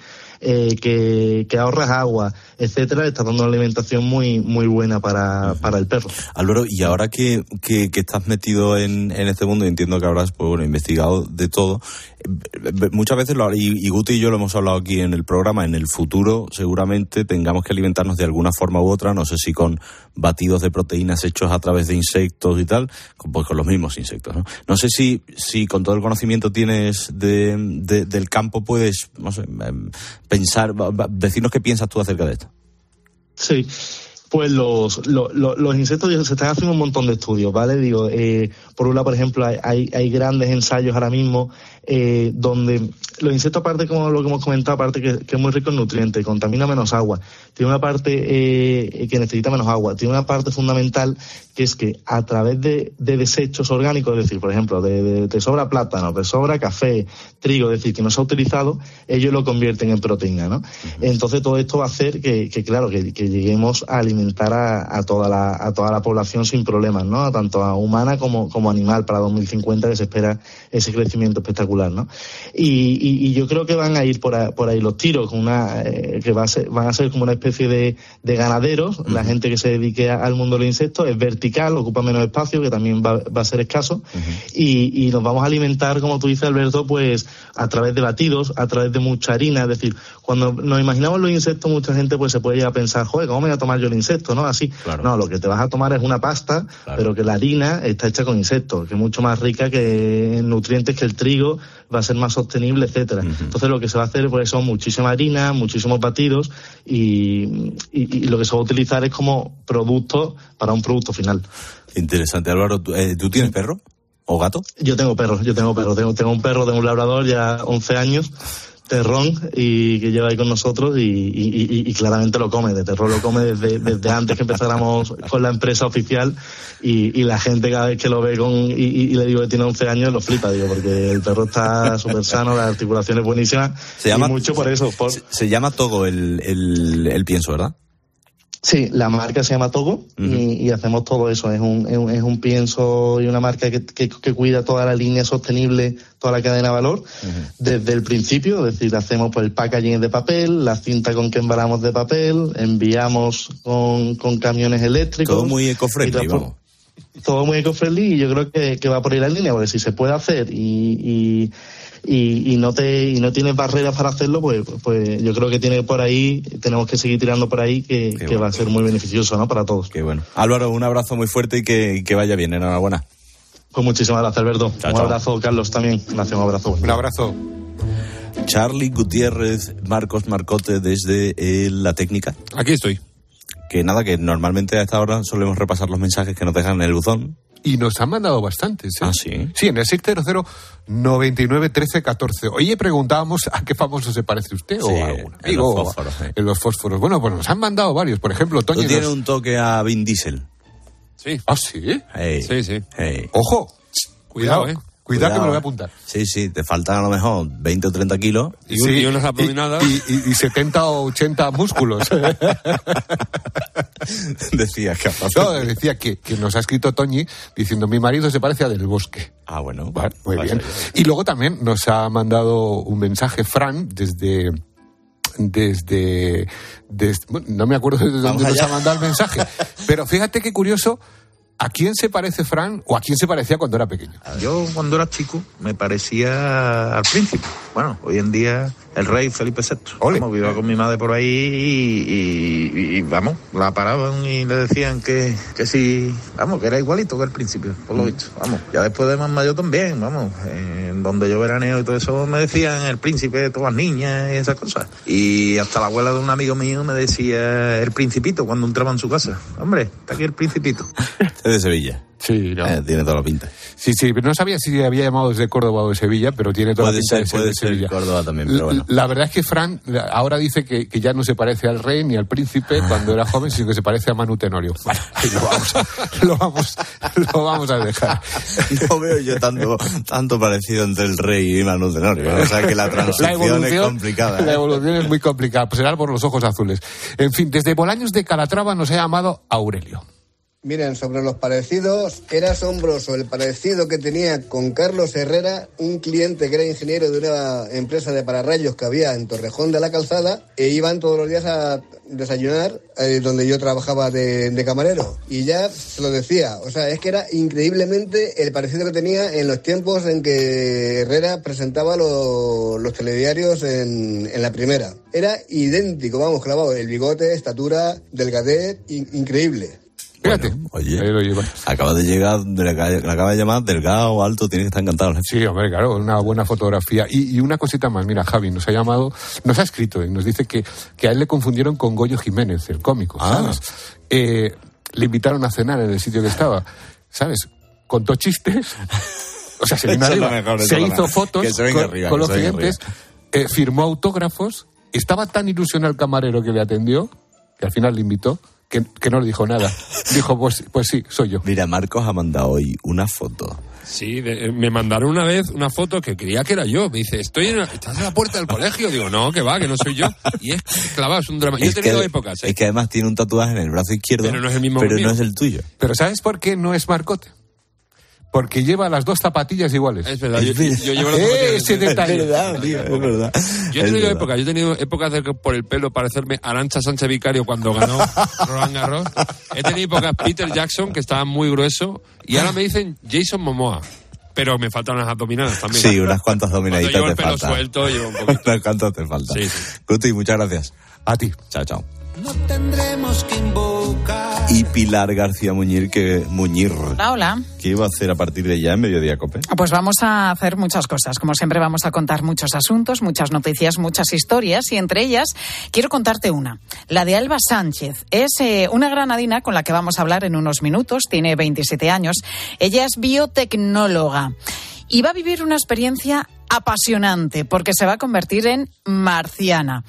que ahorras agua, etcétera, le estás dando una alimentación muy muy buena para el perro. Álvaro, y ahora que estás metido en este mundo, y entiendo que habrás investigado de todo, muchas veces y Guti y yo lo hemos hablado aquí en el programa, en el futuro seguramente tengamos que alimentarnos de alguna forma u otra, no sé si con batidos de proteínas hechos a través de insectos y tal, pues con los mismos insectos, ¿no? No sé si con todo el conocimiento tienes del campo puedes, no sé, pensar, decirnos qué piensas tú acerca de esto. Sí. Pues los insectos se están haciendo un montón de estudios, ¿vale? Digo, por un lado, por ejemplo, hay grandes ensayos ahora mismo donde los insectos, aparte, como lo que hemos comentado, aparte que es muy rico en nutrientes, contamina menos agua, tiene una parte que necesita menos agua, tiene una parte fundamental que es que a través de desechos orgánicos, es decir, por ejemplo, te sobra plátano, te sobra café, trigo, es decir, que no se ha utilizado, ellos lo convierten en proteína, ¿no? Entonces todo esto va a hacer que lleguemos a alimentar a toda la población sin problemas, ¿no? Tanto a humana como animal para 2050, que se espera ese crecimiento espectacular, ¿no? Y yo creo que van a ir por ahí los tiros, con que van a ser como una especie de ganaderos. La gente que se dedique al mundo de los insectos es vertical, ocupa menos espacio, que también va a ser escaso, y nos vamos a alimentar, como tú dices, Alberto, pues a través de batidos, a través de mucha harina. Es decir, cuando nos imaginamos los insectos, mucha gente pues se puede llegar a pensar, joder, ¿cómo me voy a tomar yo el insecto, no? Así. Claro. No, lo que te vas a tomar es una pasta, claro, pero que la harina está hecha con insectos, que es mucho más rica que en nutrientes que el trigo, va a ser más sostenible, etcétera. Entonces lo que se va a hacer pues son muchísima harina, muchísimos batidos, y lo que se va a utilizar es como producto para un producto final. Interesante. Álvaro, ¿tú tienes perro o gato? Yo tengo perro. Tengo un perro de un labrador ya 11 años, Terrón, y que lleva ahí con nosotros y claramente lo come. De Terrón lo come desde antes que empezáramos con la empresa oficial, y la gente cada vez que lo ve y le digo que tiene 11 años lo flipa, digo, porque el perro está súper sano, la articulación es buenísima, y mucho por eso. Se llama Togo el pienso, ¿verdad? Sí, la marca se llama Togo, y hacemos todo eso. Es un pienso y una marca que cuida toda la línea sostenible, toda la cadena de valor, desde el principio. Es decir, hacemos pues el packaging de papel, la cinta con que embalamos de papel, enviamos con camiones eléctricos. Todo muy eco-friendly, vamos. Todo muy eco-friendly, y yo creo que va por ahí la línea, porque si se puede hacer y no tienes barreras para hacerlo, pues yo creo que tenemos que seguir tirando por ahí, que bueno, va a ser muy beneficioso, ¿no? Para todos. Qué bueno. Álvaro, un abrazo muy fuerte y que vaya bien. Enhorabuena. Pues muchísimas gracias, Alberto. Chao, un abrazo, Carlos, también. Gracias, un abrazo. Un abrazo. Charly Gutiérrez, Marcos Marcote desde La Técnica. Aquí estoy. Que normalmente a esta hora solemos repasar los mensajes que nos dejan en el buzón. y nos han mandado bastantes. ¿Ah, sí? Sí, en el 600 99 13 14. Oye, preguntábamos a qué famoso se parece usted o a algún amigo. En los fósforos. En los fósforos. Bueno, pues nos han mandado varios. Por ejemplo, Toño. ¿Tú tienes un toque a Vin Diesel? Sí. ¿Ah, sí? Hey. Sí. Hey. Ojo. Cuidado, Cuidado que me lo voy a apuntar. Sí, te faltan a lo mejor 20 o 30 kilos. Y unas abdominadas. Y 70 o 80 músculos. Decía que nos ha escrito Toñi diciendo: mi marido se parece a Del Bosque. Ah, bueno. Vale, muy bien. Y luego también nos ha mandado un mensaje Fran desde no me acuerdo de dónde nos ha mandado el mensaje. Pero fíjate qué curioso. ¿A quién se parece Fran o a quién se parecía cuando era pequeño? Yo cuando era chico me parecía al príncipe. Bueno, hoy en día el rey Felipe VI. Vamos, iba con mi madre por ahí y vamos, la paraban y le decían que sí, vamos, que era igualito que el príncipe, por lo visto. Vamos, ya después de más mayor también, vamos, donde yo veraneo y todo eso me decían el príncipe, todas las niñas y esas cosas. Y hasta la abuela de un amigo mío me decía el principito cuando entraba en su casa. Hombre, está aquí el principito. Es de Sevilla. Sí, ¿no? Tiene toda la pinta. Sí, pero no sabía si había llamado desde Córdoba o de Sevilla, pero tiene toda la pinta de ser de Sevilla. Córdoba también, pero bueno. La verdad es que Fran ahora dice que ya no se parece al rey ni al príncipe cuando era joven, sino que se parece a Manu Tenorio. Bueno, lo vamos a dejar. No veo yo tanto parecido entre el rey y Manu Tenorio. O sea que la transición es complicada. La evolución es muy complicada, pues será por los ojos azules. En fin, desde Bolaños de Calatrava nos ha llamado Aurelio. Miren, sobre los parecidos, era asombroso el parecido que tenía con Carlos Herrera, un cliente que era ingeniero de una empresa de pararrayos que había en Torrejón de la Calzada, e iban todos los días a desayunar donde yo trabajaba de camarero. Y ya se lo decía, o sea, es que era increíblemente el parecido que tenía en los tiempos en que Herrera presentaba los telediarios en la primera. Era idéntico, vamos, clavado, el bigote, estatura, delgadez, increíble. Fíjate. Bueno, oye, acaba de llegar, le acaba de llamar delgado, alto, tiene que estar encantado. Sí, hombre, claro, una buena fotografía. Y una cosita más, mira, Javi nos ha escrito y nos dice que a él le confundieron con Goyo Jiménez, el cómico, ¿sabes? Le invitaron a cenar en el sitio que estaba, ¿sabes? Contó chistes, o sea, se hizo fotos con los clientes, firmó autógrafos, estaba tan ilusionado el camarero que le atendió, que al final le invitó, que no le dijo nada. Dijo, pues sí, soy yo. Mira, Marcos ha mandado hoy una foto. Sí, me mandaron una vez una foto que creía que era yo. Me dice, ¿estás en la puerta del colegio? Digo, no, que va, que no soy yo. Y es clavado, es un drama. Yo he tenido épocas. Es que además tiene un tatuaje en el brazo izquierdo, pero no es el mismo pero no es el tuyo. Pero ¿sabes por qué no es Marcote? Porque lleva las dos zapatillas iguales. Es verdad, yo llevo las zapatillas. Ese detalle. Es verdad, tío, es verdad. Yo he tenido épocas de por el pelo parecerme Arantxa Sánchez Vicario cuando ganó Roland Garros. He tenido épocas Peter Jackson, que estaba muy grueso, y ahora me dicen Jason Momoa. Pero me faltan las abdominales también. Sí, unas cuantas abdominaditas te faltan. Llevo el pelo suelto, llevo un poquito. Unas cuantas te faltan. Sí. Guti, muchas gracias. A ti. Chao. No tendremos que invocar. Y Pilar García Muñiz, Hola. ¿Qué iba a hacer a partir de ya en Mediodía Cope? Pues vamos a hacer muchas cosas. Como siempre vamos a contar muchos asuntos, muchas noticias, muchas historias, y entre ellas quiero contarte una. La de Alba Sánchez. Es una granadina con la que vamos a hablar en unos minutos. Tiene 27 años. Ella es biotecnóloga y va a vivir una experiencia apasionante porque se va a convertir en marciana.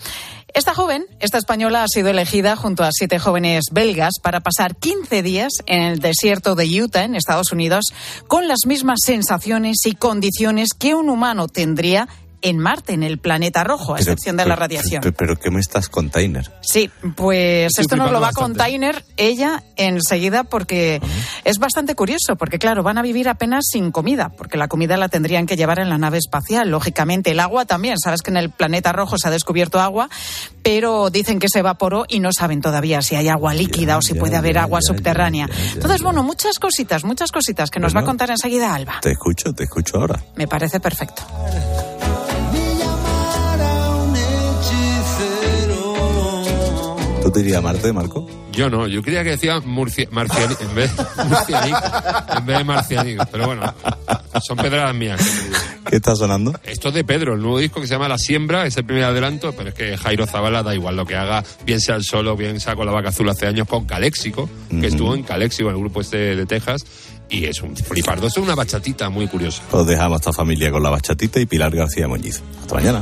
Esta española, ha sido elegida junto a 7 jóvenes belgas para pasar 15 días en el desierto de Utah, en Estados Unidos, con las mismas sensaciones y condiciones que un humano tendría en Marte, en el planeta rojo, a excepción de la radiación. ¿Pero qué me estás, Container? Sí, pues esto nos lo va a Container ella enseguida, porque es bastante curioso, porque claro, van a vivir apenas sin comida, porque la comida la tendrían que llevar en la nave espacial, lógicamente. El agua también, sabes que en el planeta rojo se ha descubierto agua, pero dicen que se evaporó y no saben todavía si hay agua líquida o si puede haber agua subterránea. Entonces, bueno, muchas cositas que nos va a contar enseguida Alba. Te escucho ahora. Me parece perfecto. ¿Tú te irías a Marte, Marco? Yo no, yo creía que decía marcianico en vez de marcianico, pero bueno, son pedradas mías. ¿Qué está sonando? Esto es de Pedro, el nuevo disco que se llama La Siembra, es el primer adelanto, pero es que Jairo Zabala da igual lo que haga, bien sea el solo, bien sea con La Vaca Azul hace años, con Caléxico, que estuvo en Caléxico, en el grupo este de Texas, y es un flipardo, es una bachatita muy curiosa. Os dejamos a esta familia con La Bachatita y Pilar García Muñiz. Hasta mañana.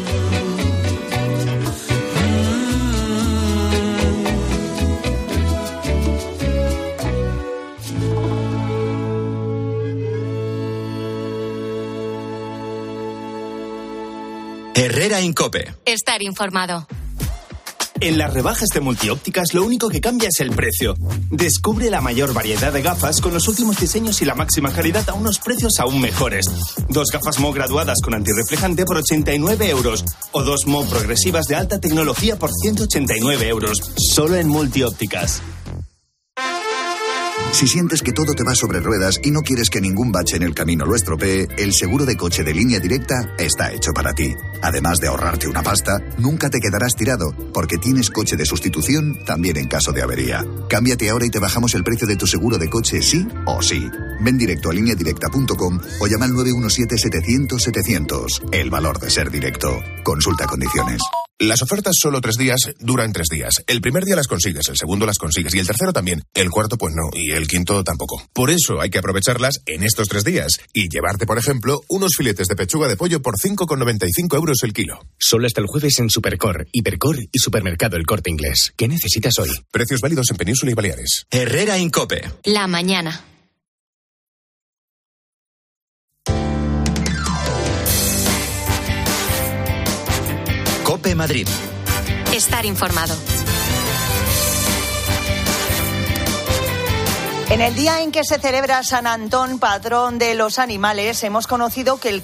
Herrera Incope. Estar informado. En las rebajas de Multiópticas lo único que cambia es el precio. Descubre la mayor variedad de gafas con los últimos diseños y la máxima calidad a unos precios aún mejores. 2 gafas Mo graduadas con antirreflejante por 89 euros o 2 Mo progresivas de alta tecnología por 189 euros. Solo en Multiópticas. Si sientes que todo te va sobre ruedas y no quieres que ningún bache en el camino lo estropee, el seguro de coche de Línea Directa está hecho para ti. Además de ahorrarte una pasta, nunca te quedarás tirado, porque tienes coche de sustitución también en caso de avería. Cámbiate ahora y te bajamos el precio de tu seguro de coche sí o sí. Ven directo a lineadirecta.com o llama al 917-700-700. El valor de ser directo. Consulta condiciones. Las ofertas solo 3 días duran 3 días. El primer día las consigues, el segundo las consigues y el tercero también. El cuarto pues no y el quinto tampoco. Por eso hay que aprovecharlas en estos 3 días y llevarte, por ejemplo, unos filetes de pechuga de pollo por 5,95 euros el kilo. Solo hasta el jueves en Supercor, Hipercor y Supermercado El Corte Inglés. ¿Qué necesitas hoy? Precios válidos en Península y Baleares. Herrera Incope. La mañana. Cope Madrid. Estar informado. En el día en que se celebra San Antón, patrón de los animales, hemos conocido que el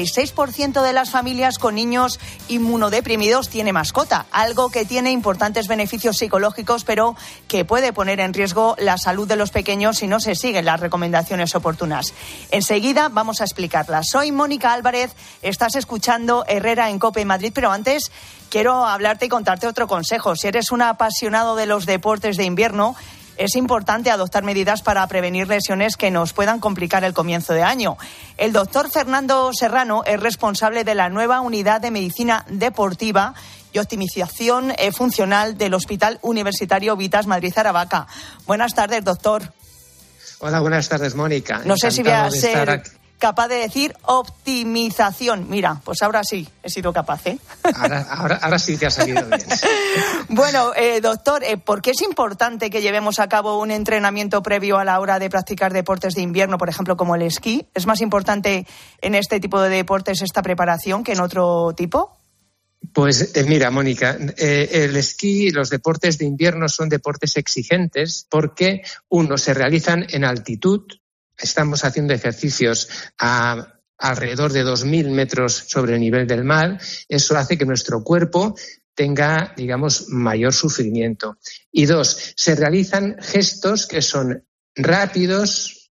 46% de las familias con niños inmunodeprimidos tiene mascota, algo que tiene importantes beneficios psicológicos, pero que puede poner en riesgo la salud de los pequeños si no se siguen las recomendaciones oportunas. Enseguida vamos a explicarlas. Soy Mónica Álvarez, estás escuchando Herrera en COPE Madrid, pero antes quiero hablarte y contarte otro consejo. Si eres un apasionado de los deportes de invierno, es importante adoptar medidas para prevenir lesiones que nos puedan complicar el comienzo de año. El doctor Fernando Serrano es responsable de la nueva unidad de medicina deportiva y optimización funcional del Hospital Universitario Vitas Madrid Aravaca. Buenas tardes, doctor. Hola, buenas tardes, Mónica. No sé si voy a ser capaz de decir optimización. Mira, pues ahora sí, he sido capaz, ¿eh? Ahora sí te ha salido bien. Bueno, doctor, ¿por qué es importante que llevemos a cabo un entrenamiento previo a la hora de practicar deportes de invierno, por ejemplo, como el esquí? ¿Es más importante en este tipo de deportes esta preparación que en otro tipo? Pues mira, Mónica, el esquí y los deportes de invierno son deportes exigentes porque, uno, se realizan en altitud. Estamos haciendo ejercicios a alrededor de 2.000 metros sobre el nivel del mar. Eso hace que nuestro cuerpo tenga, digamos, mayor sufrimiento. Y dos, se realizan gestos que son rápidos,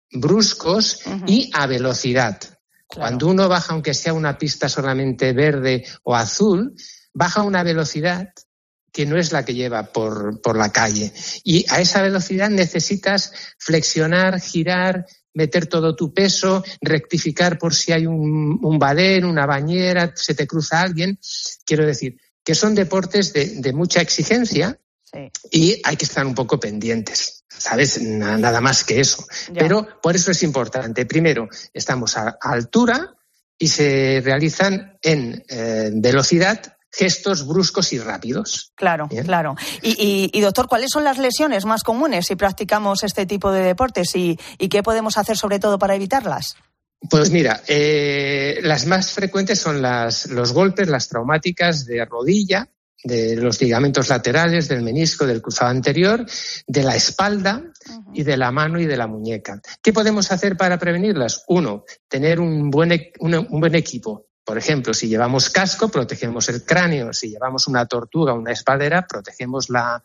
bruscos y a velocidad. Claro. Cuando uno baja, aunque sea una pista solamente verde o azul, baja a una velocidad que no es la que lleva por la calle. Y a esa velocidad necesitas flexionar, girar, meter todo tu peso, rectificar por si hay un badén, una bañera, se te cruza alguien. Quiero decir que son deportes de mucha exigencia, sí, y hay que estar un poco pendientes, ¿sabes? Nada más que eso. Ya. Pero por eso es importante. Primero, estamos a altura y se realizan en velocidad, gestos bruscos y rápidos. Claro, ¿bien? Claro. Y doctor, ¿cuáles son las lesiones más comunes si practicamos este tipo de deportes y qué podemos hacer sobre todo para evitarlas? Pues mira, las más frecuentes son los golpes, las traumáticas de rodilla, de los ligamentos laterales, del menisco, del cruzado anterior, de la espalda y de la mano y de la muñeca. ¿Qué podemos hacer para prevenirlas? Uno, tener un buen equipo. Por ejemplo, si llevamos casco, protegemos el cráneo. Si llevamos una tortuga, una espaldera, protegemos la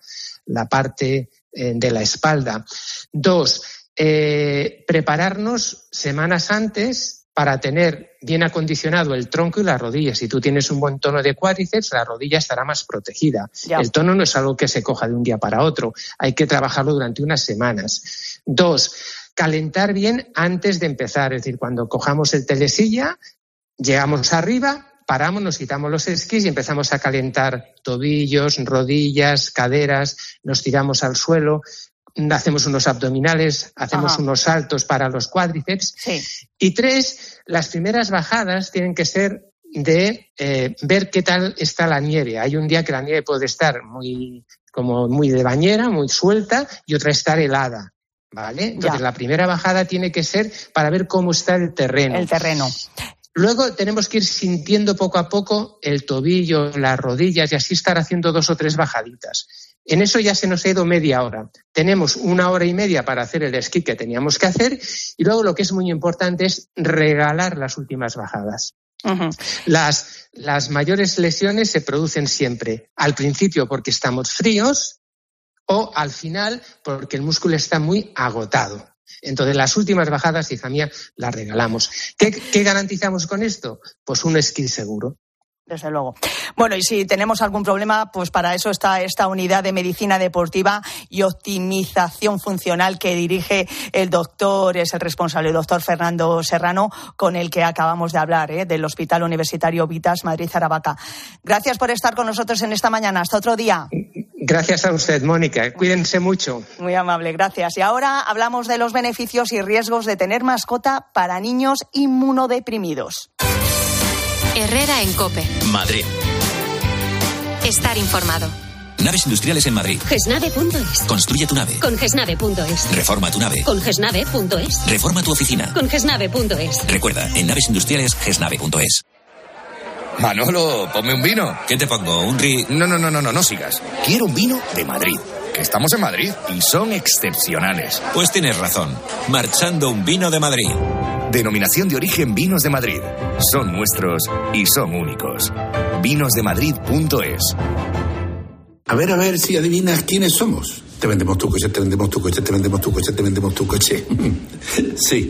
parte de la espalda. Dos, prepararnos semanas antes para tener bien acondicionado el tronco y las rodillas. Si tú tienes un buen tono de cuádriceps, la rodilla estará más protegida. Ya. El tono no es algo que se coja de un día para otro. Hay que trabajarlo durante unas semanas. 2, calentar bien antes de empezar. Es decir, cuando cojamos el telesilla, llegamos arriba, paramos, nos quitamos los esquís y empezamos a calentar tobillos, rodillas, caderas, nos tiramos al suelo, hacemos unos abdominales, hacemos unos saltos para los cuádriceps. Sí. Y 3, las primeras bajadas tienen que ser de ver qué tal está la nieve. Hay un día que la nieve puede estar muy de bañera, muy suelta, y otra estar helada, ¿vale? Entonces la primera bajada tiene que ser para ver cómo está el terreno. El terreno. Luego tenemos que ir sintiendo poco a poco el tobillo, las rodillas, y así estar haciendo 2 o 3 bajaditas. En eso ya se nos ha ido media hora. Tenemos 1 hora y media para hacer el esquí que teníamos que hacer, y luego lo que es muy importante es regalar las últimas bajadas. Uh-huh. Las mayores lesiones se producen siempre al principio porque estamos fríos o al final porque el músculo está muy agotado. Entonces, las últimas bajadas, hija mía, las regalamos. ¿Qué garantizamos con esto? Pues un esquí seguro. Desde luego. Bueno, y si tenemos algún problema, pues para eso está esta unidad de medicina deportiva y optimización funcional que dirige el responsable, el doctor Fernando Serrano, con el que acabamos de hablar, del Hospital Universitario Vitas Madrid-Aravaca. Gracias por estar con nosotros en esta mañana. Hasta otro día. Gracias a usted, Mónica. Cuídense mucho. Muy amable, gracias. Y ahora hablamos de los beneficios y riesgos de tener mascota para niños inmunodeprimidos. Herrera en COPE. Madrid. Estar informado. Naves industriales en Madrid. Gesnave.es. Construye tu nave. Con Gesnave.es. Reforma tu nave. Con Gesnave.es. Reforma tu oficina. Con Gesnave.es. Recuerda, en naves industriales, Gesnave.es. Manolo, ponme un vino. ¿Qué te pongo? No sigas. Quiero un vino de Madrid. Que estamos en Madrid y son excepcionales. Pues tienes razón. Marchando un vino de Madrid. Denominación de origen Vinos de Madrid. Son nuestros y son únicos. Vinosdemadrid.es. A ver si adivinas quiénes somos. Te vendemos tu coche, te vendemos tu coche, te vendemos tu coche, te vendemos tu coche. Sí,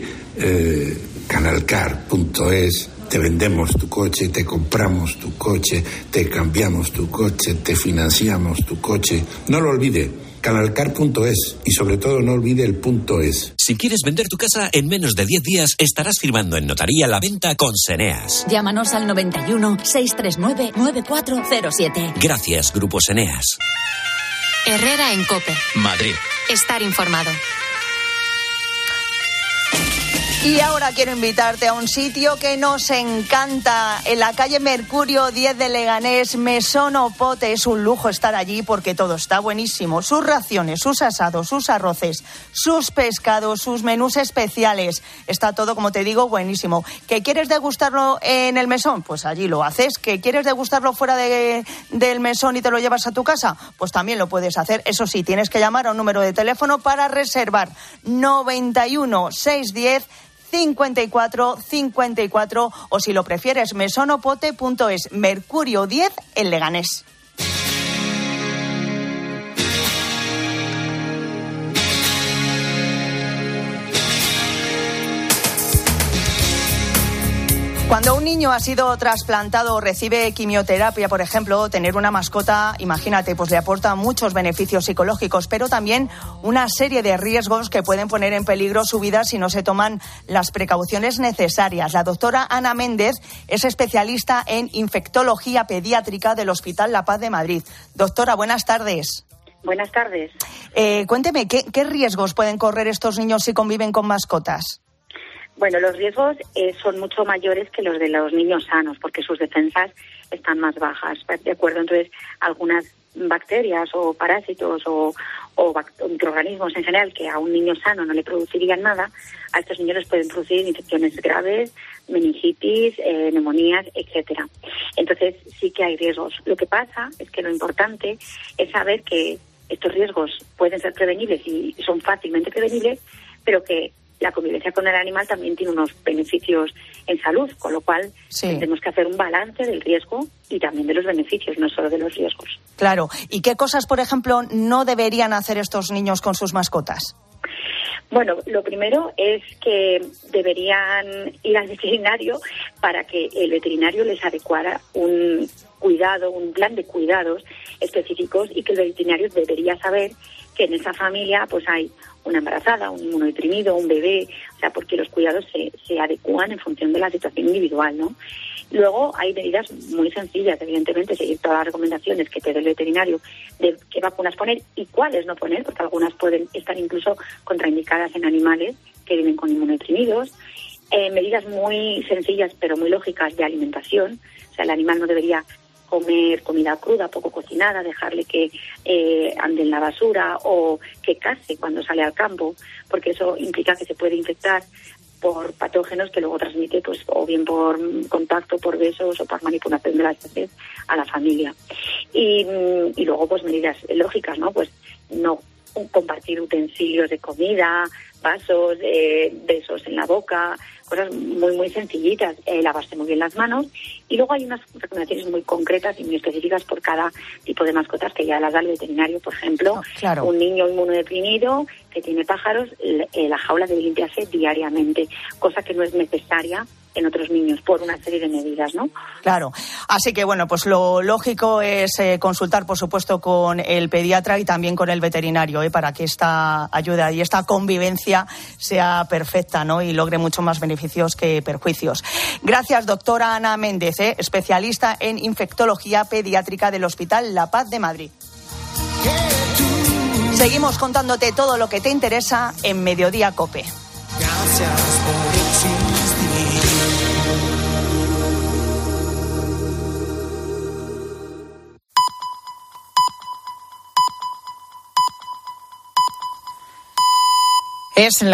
Canalcar.es. Te vendemos tu coche, te compramos tu coche, te cambiamos tu coche, te financiamos tu coche. No lo olvide, Canalcar.es, y sobre todo no olvide el .es. Si quieres vender tu casa en menos de 10 días, estarás firmando en notaría la venta con Seneas. Llámanos al 91 639 9407. Gracias, Grupo Seneas. Herrera en COPE. Madrid. Estar informado. Y ahora quiero invitarte a un sitio que nos encanta, en la calle Mercurio 10 de Leganés, Mesón o Pote. Es un lujo estar allí porque todo está buenísimo. Sus raciones, sus asados, sus arroces, sus pescados, sus menús especiales. Está todo, como te digo, buenísimo. ¿Que quieres degustarlo en el mesón? Pues allí lo haces. ¿Que quieres degustarlo fuera del mesón y te lo llevas a tu casa? Pues también lo puedes hacer. Eso sí, tienes que llamar a un número de teléfono para reservar. 91 610 54 o si lo prefieres mesonopote.es. Mercurio 10 en Leganés. Cuando un niño ha sido trasplantado o recibe quimioterapia, por ejemplo, tener una mascota, imagínate, pues le aporta muchos beneficios psicológicos, pero también una serie de riesgos que pueden poner en peligro su vida si no se toman las precauciones necesarias. La doctora Ana Méndez es especialista en infectología pediátrica del Hospital La Paz de Madrid. Doctora, buenas tardes. Buenas tardes. Cuénteme, ¿qué riesgos pueden correr estos niños si conviven con mascotas? Bueno, los riesgos son mucho mayores que los de los niños sanos, porque sus defensas están más bajas, ¿de acuerdo? Entonces, algunas bacterias o parásitos o microorganismos en general que a un niño sano no le producirían nada, a estos niños les pueden producir infecciones graves, meningitis, neumonías, etcétera. Entonces, sí que hay riesgos. Lo que pasa es que lo importante es saber que estos riesgos pueden ser prevenibles y son fácilmente prevenibles, pero que la convivencia con el animal también tiene unos beneficios en salud, con lo cual tenemos que hacer un balance del riesgo y también de los beneficios, no solo de los riesgos. Claro. ¿Y qué cosas, por ejemplo, no deberían hacer estos niños con sus mascotas? Bueno, lo primero es que deberían ir al veterinario para que el veterinario les adecuara un cuidado, un plan de cuidados específicos, y que el veterinario debería saber que en esa familia pues hay una embarazada, un inmunodeprimido, un bebé, o sea, porque los cuidados se adecúan en función de la situación individual, ¿no? Luego hay medidas muy sencillas, evidentemente, seguir todas las recomendaciones que te dé el veterinario de qué vacunas poner y cuáles no poner, porque algunas pueden estar incluso contraindicadas en animales que viven con inmunodeprimidos. Medidas muy sencillas pero muy lógicas de alimentación, o sea, el animal no debería comer comida cruda, poco cocinada, dejarle que ande en la basura o que case cuando sale al campo, porque eso implica que se puede infectar por patógenos que luego transmite, pues, o bien por contacto, por besos o por manipulación de las heces a la familia. Y luego, pues, medidas lógicas, ¿no? Pues no compartir utensilios de comida, vasos, besos en la boca, cosas muy, muy sencillitas, lavarse muy bien las manos. Y luego hay unas recomendaciones muy concretas y muy específicas por cada tipo de mascotas que ya las da el veterinario. Por ejemplo, un niño inmunodeprimido que tiene pájaros, la jaula debe limpiarse diariamente, cosa que no es necesaria en otros niños por una serie de medidas, ¿no? Claro. Así que, bueno, pues lo lógico es consultar, por supuesto, con el pediatra y también con el veterinario, para que esta ayuda y esta convivencia sea perfecta, ¿no? Y logre mucho más beneficios que perjuicios. Gracias, doctora Ana Méndez, especialista en infectología pediátrica del Hospital La Paz de Madrid. Seguimos contándote todo lo que te interesa en Mediodía COPE. Gracias por existir. Es